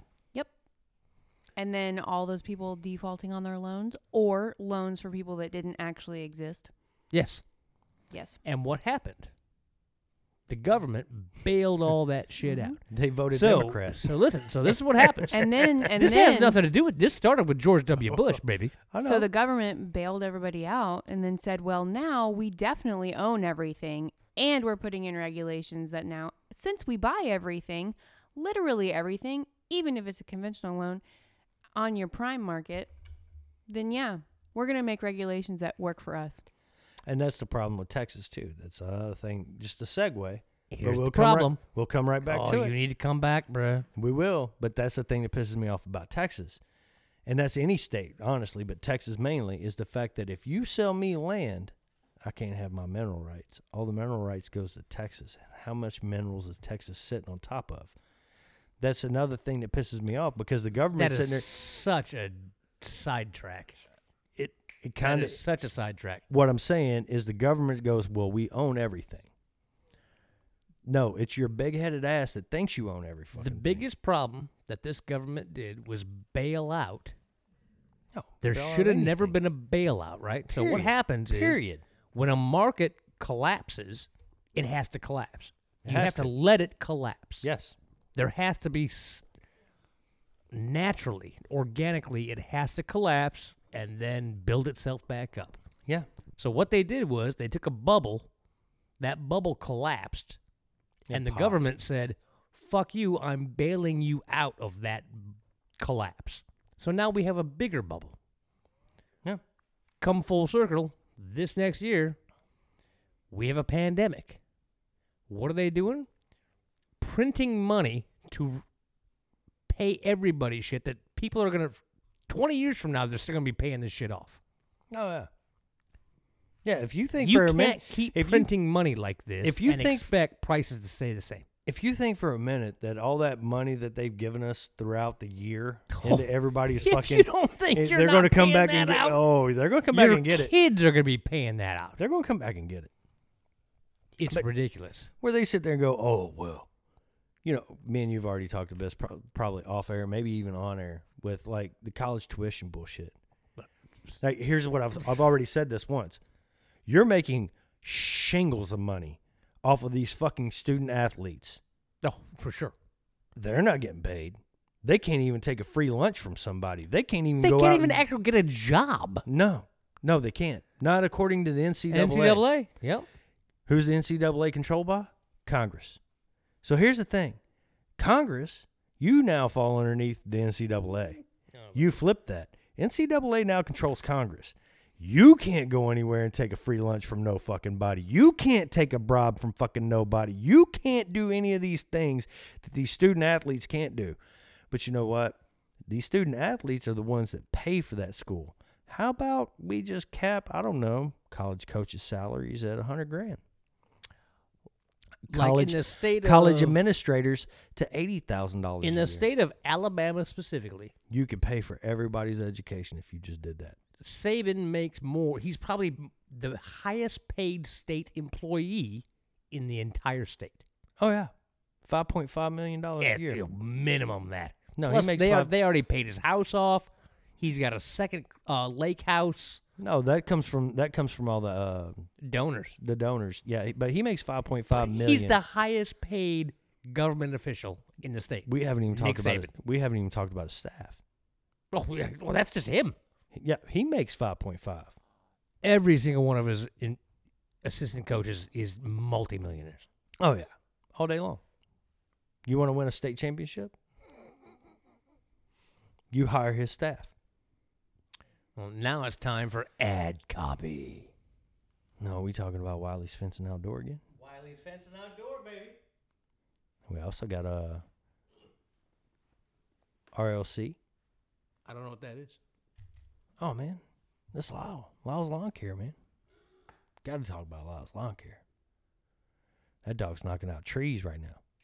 Speaker 3: And then all those people defaulting on their loans or loans for people that didn't actually exist.
Speaker 2: Yes.
Speaker 3: Yes.
Speaker 2: And what happened? The government bailed all that shit out.
Speaker 1: They voted
Speaker 2: So,
Speaker 1: Democrat.
Speaker 2: so listen. So this is what happens.
Speaker 3: And then and
Speaker 2: this
Speaker 3: then
Speaker 2: has nothing to do with. This started with George W. Bush, baby.
Speaker 1: I know.
Speaker 3: so the government bailed everybody out and then said, well, now we definitely own everything and we're putting in regulations that now, since we buy everything, literally everything, even if it's a conventional loan, on your prime market, then yeah, we're going to make regulations that work for us.
Speaker 1: and that's the problem with Texas too. That's another thing. Just a segue.
Speaker 2: Here's
Speaker 1: we'll
Speaker 2: the
Speaker 1: come right-
Speaker 2: problem.
Speaker 1: we'll come right back
Speaker 2: oh,
Speaker 1: to
Speaker 2: you
Speaker 1: it.
Speaker 2: need to come back, bruh.
Speaker 1: We will, but that's the thing that pisses me off about Texas. And that's any state, honestly, but Texas mainly, is the fact that if you sell me land, I can't have my mineral rights. All the mineral rights goes to Texas. How much minerals is Texas sitting on top of? That's another thing that pisses me off because the
Speaker 2: That
Speaker 1: government's
Speaker 2: is
Speaker 1: sitting there.
Speaker 2: such a sidetrack.
Speaker 1: It it
Speaker 2: Kind
Speaker 1: kind
Speaker 2: of
Speaker 1: of.
Speaker 2: such a sidetrack.
Speaker 1: What I'm saying is the government goes, well, we own everything. No, it's your big-headed ass that thinks you own every fucking
Speaker 2: The
Speaker 1: thing.
Speaker 2: biggest problem that this government did was bail out.
Speaker 1: No,
Speaker 2: There
Speaker 1: bail out
Speaker 2: should have never
Speaker 1: anything.
Speaker 2: been a bailout, right? So what
Speaker 1: Period.
Speaker 2: happens is
Speaker 1: Period.
Speaker 2: when a market collapses, it has to collapse.
Speaker 1: It
Speaker 2: You
Speaker 1: has
Speaker 2: have to.
Speaker 1: to.
Speaker 2: let it collapse.
Speaker 1: Yes.
Speaker 2: There has to be s- naturally, organically, it has to collapse and then build itself back up.
Speaker 1: Yeah.
Speaker 2: So what they did was they took a bubble, that bubble collapsed,
Speaker 1: It
Speaker 2: and the
Speaker 1: popped.
Speaker 2: government said, fuck you, I'm bailing you out of that collapse. So now we have a bigger bubble.
Speaker 1: Yeah.
Speaker 2: Come full circle, this next year, we have a pandemic. What are they doing? Printing money to pay everybody shit that people are going to, twenty years from now, they're still going to be paying this shit off.
Speaker 1: Oh yeah. Yeah, if you think
Speaker 2: You
Speaker 1: for a
Speaker 2: can't
Speaker 1: minute,
Speaker 2: keep
Speaker 1: if you-
Speaker 2: printing money like this
Speaker 1: if you
Speaker 2: and
Speaker 1: think-
Speaker 2: expect prices to stay the same.
Speaker 1: if you think for a minute that all that money that they've given us throughout the year into everybody's
Speaker 2: If
Speaker 1: fucking,
Speaker 2: you don't think
Speaker 1: eh,
Speaker 2: you're
Speaker 1: they're
Speaker 2: not
Speaker 1: going to come
Speaker 2: paying
Speaker 1: back
Speaker 2: that
Speaker 1: and get.
Speaker 2: out,
Speaker 1: Oh, they're going to come
Speaker 2: your
Speaker 1: back and get it.
Speaker 2: kids are going to be paying that out.
Speaker 1: They're going to come back and get it.
Speaker 2: It's
Speaker 1: But-
Speaker 2: ridiculous.
Speaker 1: Where they sit there and go, oh well, you know, me and you've already talked about this pro- probably off air, maybe even on air with like the college tuition bullshit. Like, here's what I've I've already said this once. You're making shingles of money off of these fucking student athletes.
Speaker 2: Oh, for sure.
Speaker 1: They're not getting paid. They can't even take a free lunch from somebody. They can't even
Speaker 2: They
Speaker 1: go
Speaker 2: can't
Speaker 1: out
Speaker 2: even
Speaker 1: and-
Speaker 2: actually get a job.
Speaker 1: No, no, they can't. Not according to the N C double A.
Speaker 2: N C double A? Yep.
Speaker 1: Who's the N C double A controlled by? Congress. So here's the thing. Congress, you now fall underneath the N C double A.
Speaker 2: Oh,
Speaker 1: You flip that. N C double A now controls Congress. You can't go anywhere and take a free lunch from no fucking body. You can't take a bribe from fucking nobody. You can't do any of these things that these student athletes can't do. But you know what? These student athletes are the ones that pay for that school. How about we just cap, I don't know, college coaches' salaries at a hundred grand? College,
Speaker 2: like in the state
Speaker 1: college
Speaker 2: of,
Speaker 1: administrators to eighty thousand dollars
Speaker 2: in
Speaker 1: a
Speaker 2: the
Speaker 1: year.
Speaker 2: state of Alabama specifically.
Speaker 1: You could pay for everybody's education if you just did that.
Speaker 2: Saban makes more. He's probably the highest paid state employee in the entire state.
Speaker 1: Oh, yeah. five point five million dollars
Speaker 2: Yeah,
Speaker 1: a year.
Speaker 2: you know, minimum that.
Speaker 1: No,
Speaker 2: Plus,
Speaker 1: he makes
Speaker 2: they,
Speaker 1: five.
Speaker 2: are, they already paid his house off. He's got a second uh, lake house.
Speaker 1: No, that comes from that comes from all the uh,
Speaker 2: Donors.
Speaker 1: the donors. Yeah, but he makes five point five million.
Speaker 2: He's the highest paid government official in the state.
Speaker 1: We haven't even
Speaker 2: Nick
Speaker 1: talked about.
Speaker 2: Saban.
Speaker 1: His, we haven't even talked about his staff.
Speaker 2: Oh, yeah, well, that's just him.
Speaker 1: Yeah, he makes five point five.
Speaker 2: Every single one of his in, assistant coaches is multimillionaires.
Speaker 1: Oh yeah, all day long. You want to win a state championship? You hire his staff.
Speaker 2: Well, now it's time for ad copy.
Speaker 1: No, we talking about Wiley's Fencing Outdoor again.
Speaker 2: Wiley's Fencing Outdoor, baby.
Speaker 1: We also got uh, R L C.
Speaker 2: I don't know what that is.
Speaker 1: Oh man, that's Lyle. Lyle's Lawn Care, man. Got to talk about Lyle's Lawn Care. That dog's knocking out trees right now.